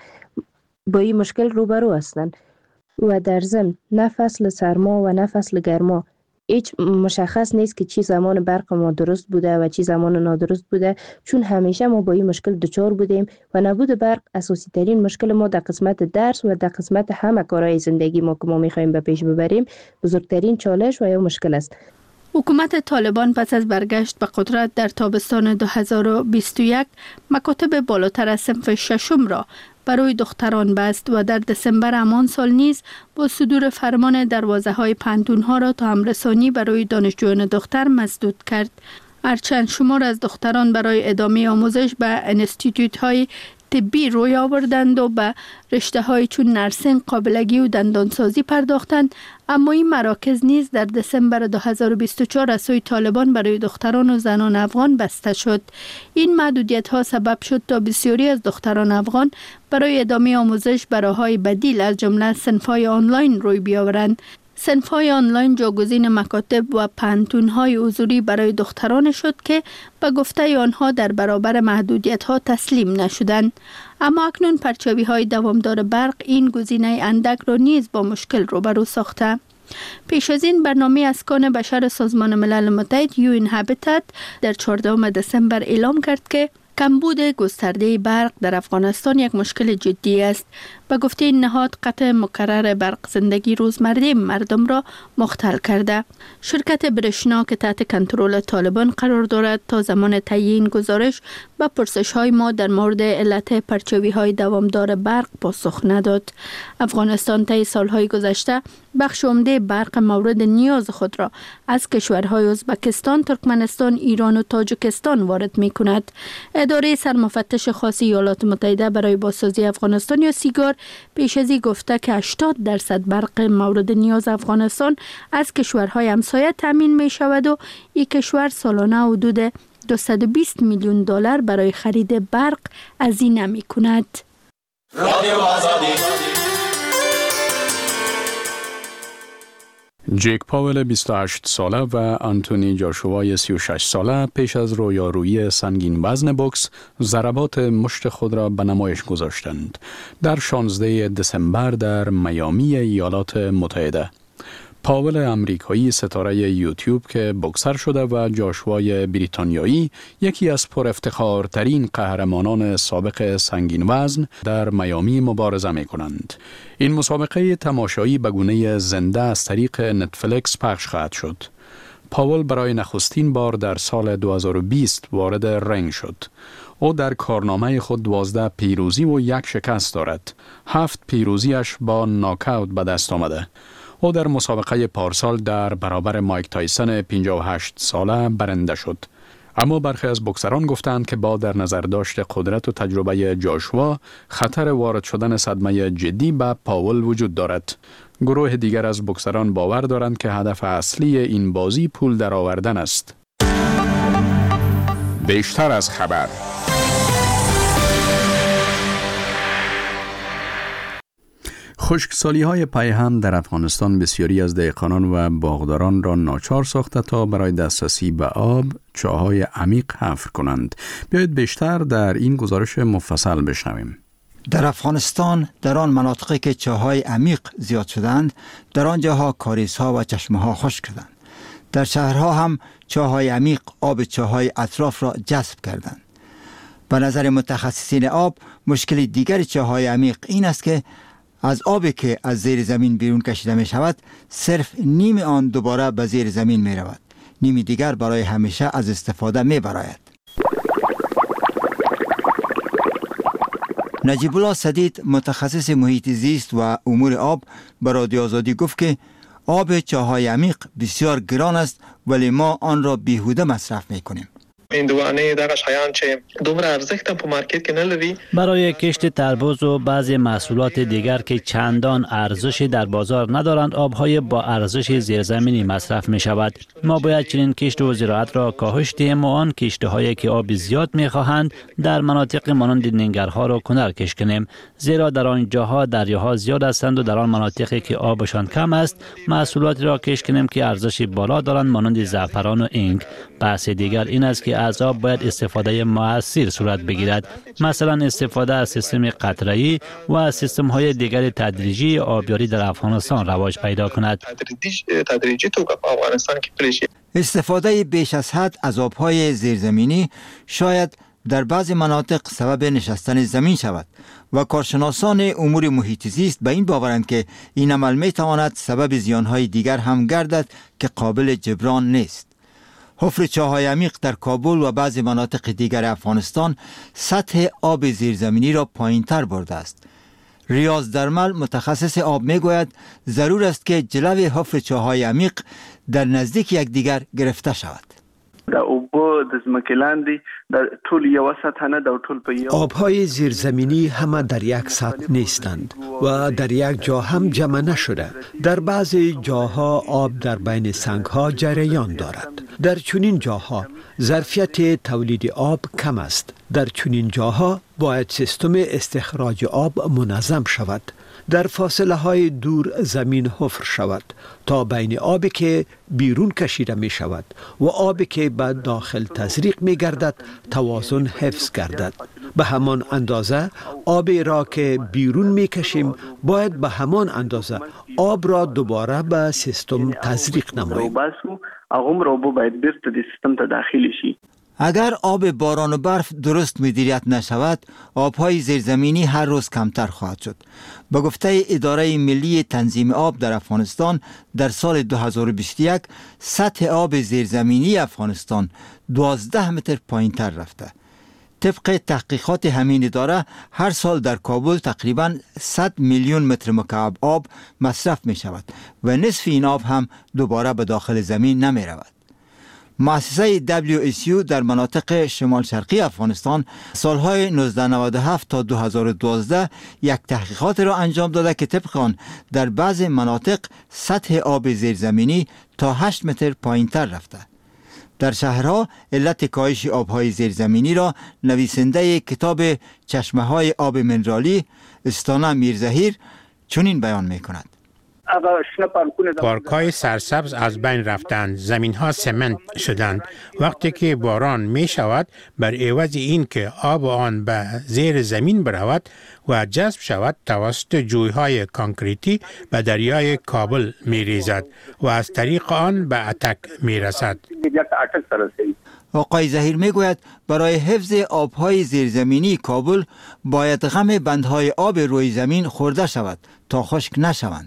با این مشکل روبرو هستند. و در ضمن نه فصل سرما و نه فصل گرما هیچ مشخص نیست که چی زمان برق ما درست بوده و چی زمان نادرست بوده، چون همیشه ما با این مشکل دچار بودیم و نبود برق اساسی ترین مشکل ما در قسمت درس و در قسمت همه کارهای زندگی ما که ما میخوایم به پیش ببریم بزرگترین چالش و یا مشکل است. حکومت طالبان پس از برگشت به قدرت در تابستان دو هزار و بیست و یک مکاتب بالاتر از صنف ششم را برای دختران بست و در دسامبر همان سال نیز با صدور فرمان دروازه های پانتون ها را تا همرسانی برای دانشجویان دختر مسدود کرد. هرچند شمار از دختران برای ادامه آموزش به انستیتوت های طبی روی آوردند و به رشته های چون نرسینگ، قابلگی و دندانسازی پرداختند، اما این مراکز نیز در دسامبر دو هزار و بیست و چهار از سوی طالبان برای دختران و زنان افغان بسته شد. این محدودیت ها سبب شد تا بسیاری از دختران افغان برای ادامه آموزش به راه‌های بدیل از جمله صنف‌های آنلاین روی بیاورند. صنف‌های آنلاین جاگزین مکاتب و پانتون‌های حضوری برای دختران شد که به گفته آنها در برابر محدودیت‌ها تسلیم نشدند. اما اکنون پرچاوی‌های دوامدار برق این گزینه اندک را نیز با مشکل روبرو ساخته. پیش از این برنامه اسکان بشر سازمان ملل متحد یو این هابیتات در چهاردهم دسامبر اعلام کرد که کمبود گسترده برق در افغانستان یک مشکل جدی است. به گفته این نهاد قطع مکرر برق زندگی روزمره مردم را مختل کرده. شرکت برشنا که تحت کنترل طالبان قرار دارد تا زمان تعیین گزارش به پرسش های ما در مورد علت پرچاوی های دوامدار برق پاسخ نداد. افغانستان طی سالهای گذشته بخش عمده برق مورد نیاز خود را از کشورهای ازبکستان، ترکمنستان، ایران و تاجیکستان وارد می کند. اداره سرمفتش خاص ایالات متحده برای بازسازی افغانستان یا سیگار پیش از این گفته که هشتاد درصد برق مورد نیاز افغانستان از کشورهای همسایه تامین می شود و این کشور سالانه حدود دویست و بیست میلیون دلار برای خرید برق هزینه می کند. جیک پاول بیست و هشت ساله و آنتونی جاشوای سی و شش ساله پیش از رویارویی سنگین وزن بوکس ضربات مشت خود را به نمایش گذاشتند در شانزده دسامبر در میامی ایالات متحده. پاول امریکایی ستاره یوتیوب که بوکسر شده و جاشوای بریتانیایی یکی از پر افتخارترین قهرمانان سابق سنگین وزن در میامی مبارزه می کنند. این مسابقه تماشایی به گونه زنده از طریق نتفلیکس پخش خواهد شد. پاول برای نخستین بار در سال دو هزار و بیست وارد رنگ شد. او در کارنامه خود دوازده پیروزی و یک شکست دارد. هفت پیروزیش با ناکاوت به دست آمده. او در مسابقه پارسال در برابر مایک تایسون پنجاه و هشت ساله برنده شد. اما برخی از بوکسران گفتند که با در نظر داشت قدرت و تجربه جاشوا خطر وارد شدن صدمه جدی به پاول وجود دارد. گروه دیگر از بوکسران باور دارند که هدف اصلی این بازی پول درآوردن است. بیشتر از خبر. خشکسالی های پی هم در افغانستان بسیاری از دهقانان و باغداران را ناچار ساخته تا برای دسترسی به آب چاهای عمیق حفر کنند. بیایید بیشتر در این گزارش مفصل بشنویم. در افغانستان در آن مناطقی که چاهای عمیق زیاد شدند، در آن جاها کاریزها و چشمه ها خشک شدند. در شهرها هم چاهای عمیق آب چاهای اطراف را جذب کردند. به نظر متخصصین آب، مشکل دیگر چاهای عمیق این است که از آبی که از زیر زمین بیرون کشیده می شود، صرف نیم آن دوباره به زیر زمین می رود. نیم دیگر برای همیشه از استفاده می براید. نجیب الله سدید، متخصص محیط زیست و امور آب، به رادیو آزادی گفت که آب چاهای عمیق بسیار گران است، ولی ما آن را بیهوده مصرف می کنیم. هندوانه دغه شیان چې دومره ارزښت په مارکت کې نه لري. برای کشت تربوز و بعضی محصولات دیگر که چندان ارزشی در بازار ندارند، آبهای با ارزش زیرزمینی مصرف می شود. ما باید چنین کشت و زراعت را کاهش دهیم و آن کشته هایی که آب زیاد می خواهند در مناطق مانند ننگرها را کنارکش کنیم، زیرا در آن جاها دریاها زیاد هستند و در آن مناطقی که آبشان کم است محصولاتی را کشت کنیم که ارزش بالا دارند مانند زعفران و اینگ. بحث دیگر این است که از آب باید استفاده مؤثر صورت بگیرد، مثلا استفاده از سیستم قطره‌ای و از سیستم‌های دیگر تدریجی آبیاری در افغانستان رواج پیدا کند. تدریجی تو افغانستان که استفاده بیش از حد از آب‌های زیرزمینی شاید در بعضی مناطق سبب نشستن زمین شود و کارشناسان امور محیط زیست به این باورند که این عمل می‌تواند سبب زیان‌های دیگر هم گردد که قابل جبران نیست. حفر چاهای عمیق در کابل و بعضی مناطق دیگر افغانستان سطح آب زیرزمینی را پایین‌تر برده است. ریاض درمل، متخصص آب، میگوید ضرور است که جلوی حفر چاهای عمیق در نزدیک یکدیگر گرفته شود. د اوبو د ځمکې لاندې در ټول یو سطح نه د ټول په یو آبهای زیرزمینی همه در یک سطح نیستند و در یک جا هم جمع نشده. در بعضی جاها آب در بین سنگها جریان دارد. در چنین جاها ظرفیت تولید آب کم است. در چنین جاها باید سیستم استخراج آب منظم شود. در فاصله های دور زمین حفر شود تا بین آبی که بیرون کشیده می شود و آبی که به داخل تزریق می گردد توازن حفظ گردد. به همان اندازه آبی را که بیرون می کشیم باید به همان اندازه آب را دوباره به سیستم تزریق نماییم. اگر آب باران و برف درست مدیریت نشود، آبهای زیرزمینی هر روز کمتر خواهد شد. به گفته اداره ملی تنظیم آب در افغانستان، در سال دو هزار و بیست و یک سطح آب زیرزمینی افغانستان دوازده متر پایین‌تر رفته. طبق تحقیقات همین اداره، هر سال در کابل تقریباً صد میلیون متر مکعب آب مصرف می شود و نصف این آب هم دوباره به داخل زمین نمی رود. مؤسسه دبلیو اس یو در مناطق شمال شرقی افغانستان سالهای نوزده نود و هفت تا دو هزار و دوازده یک تحقیقات را انجام داده که طبق آن در بعض مناطق سطح آب زیرزمینی تا هشت متر پایین‌تر رفته. در شهرها علت کاهش آبهای زیرزمینی را نویسنده کتاب چشمه‌های آب منرالی استانا میرزهیر چنین بیان می‌کند. پارک‌های سرسبز از بین رفتند، زمین‌ها سمنت شدند. وقتی که باران می شود بر عوض این که آب آن به زیر زمین برود و جذب شود توسط جوی‌های کانکریتی به دریای کابل می ریزد و از طریق آن به اتک می رسد. آقای ظهیر می گوید برای حفظ آبهای زیرزمینی کابل باید غم بندهای آب روی زمین خورده شود تا خشک نشوند.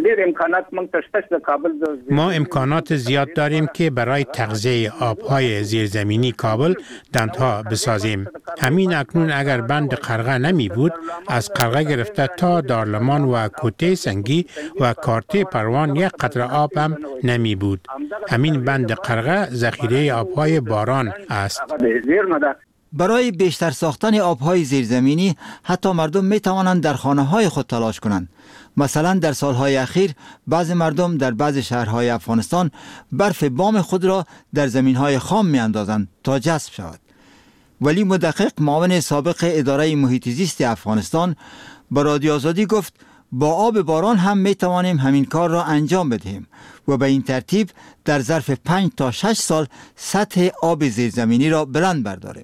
ما امکانات زیاد داریم که برای تغذیه آبهای زیرزمینی کابل دندها بسازیم. همین اکنون اگر بند قرغه نمی بود، از قرغه گرفته تا دارلمان و کوته سنگی و کارته پروان یک قطره آب هم نمی بود. همین بند قرغه ذخیره آبهای باران است. برای بیشتر ساختن آبهای زیرزمینی حتی مردم می توانند در خانه های خود تلاش کنند. مثلا در سالهای اخیر بعض مردم در بعض شهرهای افغانستان برف بام خود را در زمینهای خام می اندازند تا جذب شود. ولی مدقق معاون سابق اداره محیط زیست افغانستان با رادیو آزادی گفت با آب باران هم می توانیم همین کار را انجام بدهیم و به این ترتیب در ظرف پنج تا شش سال سطح آب زیرزمینی را بلند برداریم.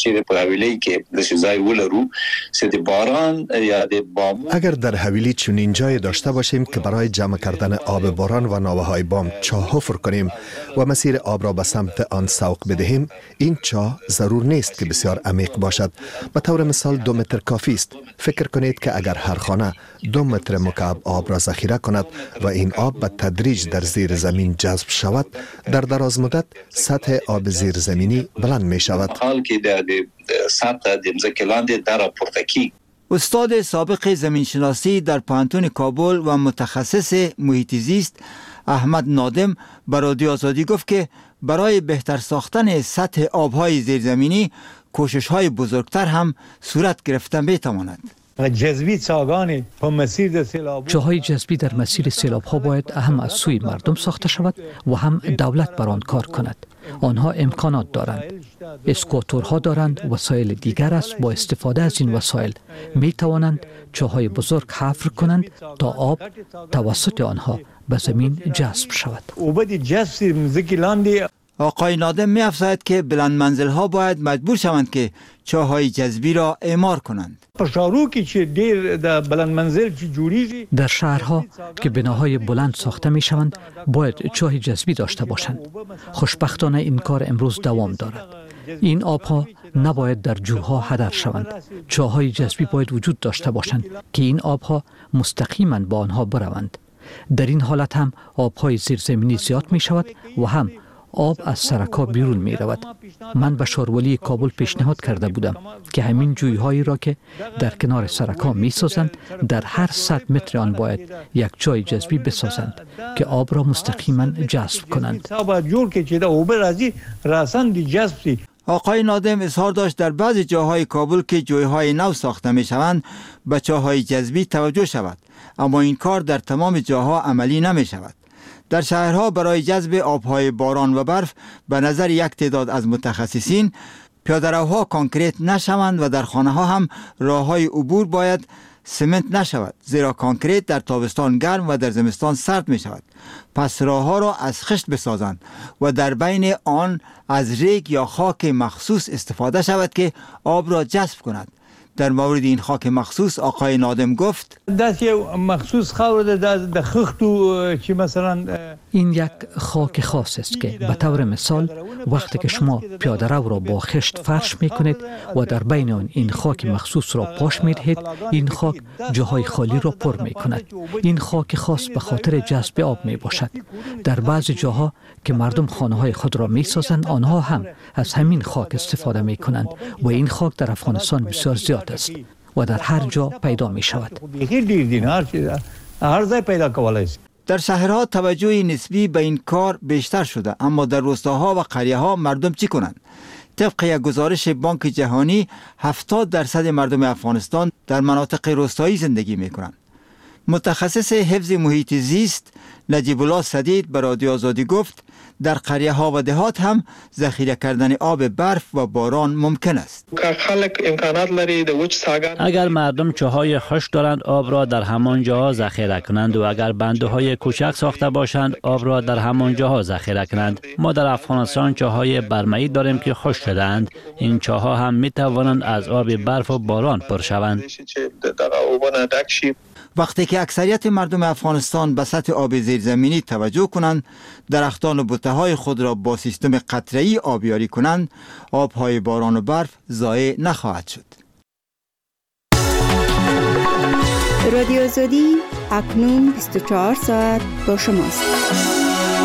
اگر در حویلی چنین جای داشته باشیم که برای جمع کردن آب باران و ناوه های بام چاه حفر کنیم و مسیر آب را به سمت آن سوق بدهیم، این چاه ضرور نیست که بسیار عمیق باشد. به طور مثال دو متر کافی است. فکر کنید که اگر هر خانه دو متر مکعب آب را ذخیره کند و این آب به تدریج در زیر زمین جذب شود، در دراز مدت سطح آب زیر زمینی بلند می شود. سطح دمزکی لاندې در راپورته. استاد سابق زمینشناسی در پوهنتون کابل و متخصص محیط زیست احمد نادم به رادیو آزادی گفت که برای بهتر ساختن سطح آبهای زیرزمینی کوشش‌های بزرگتر هم صورت گرفته می‌تواند. جذبی څاګانې په مسیر د سیلاب جاهای جذبی در مسیر سیلاب ها باید هم از سوی مردم ساخته شود و هم دولت بر آن کار کند. آنها امکانات دارند، اسکواتورها دارند، وسایل دیگر است. با استفاده از این وسایل می توانند چاهای بزرگ حفر کنند تا آب توسط آنها به زمین جذب شود. آقای نادم می افزاید که بلند منزل ها باید مجبور شوند که چاهای جذبی را اعمار کنند. در شهرها که بناهای بلند ساخته می شوند باید چاه جذبی داشته باشند. خوشبختانه این کار امروز دوام دارد. این آبها نباید در جوها هدر شوند. چاهای جذبی باید وجود داشته باشند که این آبها مستقیما با آنها بروند. در این حالت هم آبهای زیرزمینی زیاد می شود و هم آب از سرک‌ها بیرون می رود. من به شارولی کابل پیشنهاد کرده بودم که همین جوی‌هایی را که در کنار سرک‌ها می سازند در هر صد متر آن باید یک جای جذبی بسازند که آب را مستقیما جذب کنند. آقای نادم اظهار داشت در بعضی جاهای کابل که جوی‌های نو ساخته می شوند به چاهای جذبی توجه شود، اما این کار در تمام جاها عملی نمی شود. در شهرها برای جذب آبهای باران و برف به نظر یک تعداد از متخصصین پیاده‌روها کانکریت نشوند و در خانه‌ها هم راه‌های عبور باید سمنت نشود، زیرا کانکریت در تابستان گرم و در زمستان سرد می شود. پس راه‌ها را از خشت بسازند و در بین آن از ریگ یا خاک مخصوص استفاده شود که آب را جذب کند. در مورد این خاک مخصوص آقای نادم گفت مخصوص خاور د خختو چې مثلا این یک خاک خاص است که به طور مثال وقتی که شما پیاده رو را با خشت فرش می کنید و در بین آن این خاک مخصوص را پاش می دهید، این خاک جاهای خالی را پر می کند. این خاک خاص به خاطر جذب آب می باشد. در بعضی جاها که مردم خانه های خود را می سازند آنها هم از همین خاک استفاده می کنند و این خاک در افغانستان بسیار زیاد است و در هر جا پیدا می شود. در شهرها توجه نسبی به این کار بیشتر شده، اما در روستاها و قریه ها مردم چی کنند؟ طبق یک گزارش بانک جهانی هفتاد درصد مردم افغانستان در مناطق روستایی زندگی می کنند. متخصص حفظ محیط زیست نجیب الله سدید به رادیو آزادی گفت در قریه ها و دهات هم ذخیره کردن آب برف و باران ممکن است. اگر مردم چاهای خشک دارند آب را در همان جاها ذخیره کنند و اگر بنده های کوچک ساخته باشند آب را در همان جاها ذخیره کنند. ما در افغانستان چاهای برمه‌ای داریم که خشک شده‌اند. این چاها هم می توانند از آب برف و باران پر شوند. وقتی که اکثریت مردم افغانستان به سطح آب زیرزمینی توجه کنند، درختان و بوته‌های خود را با سیستم قطره‌ای آبیاری کنند، آب‌های باران و برف ضایع نخواهد شد. رادیو آزادی اکنون بیست و چهار ساعت با شماست.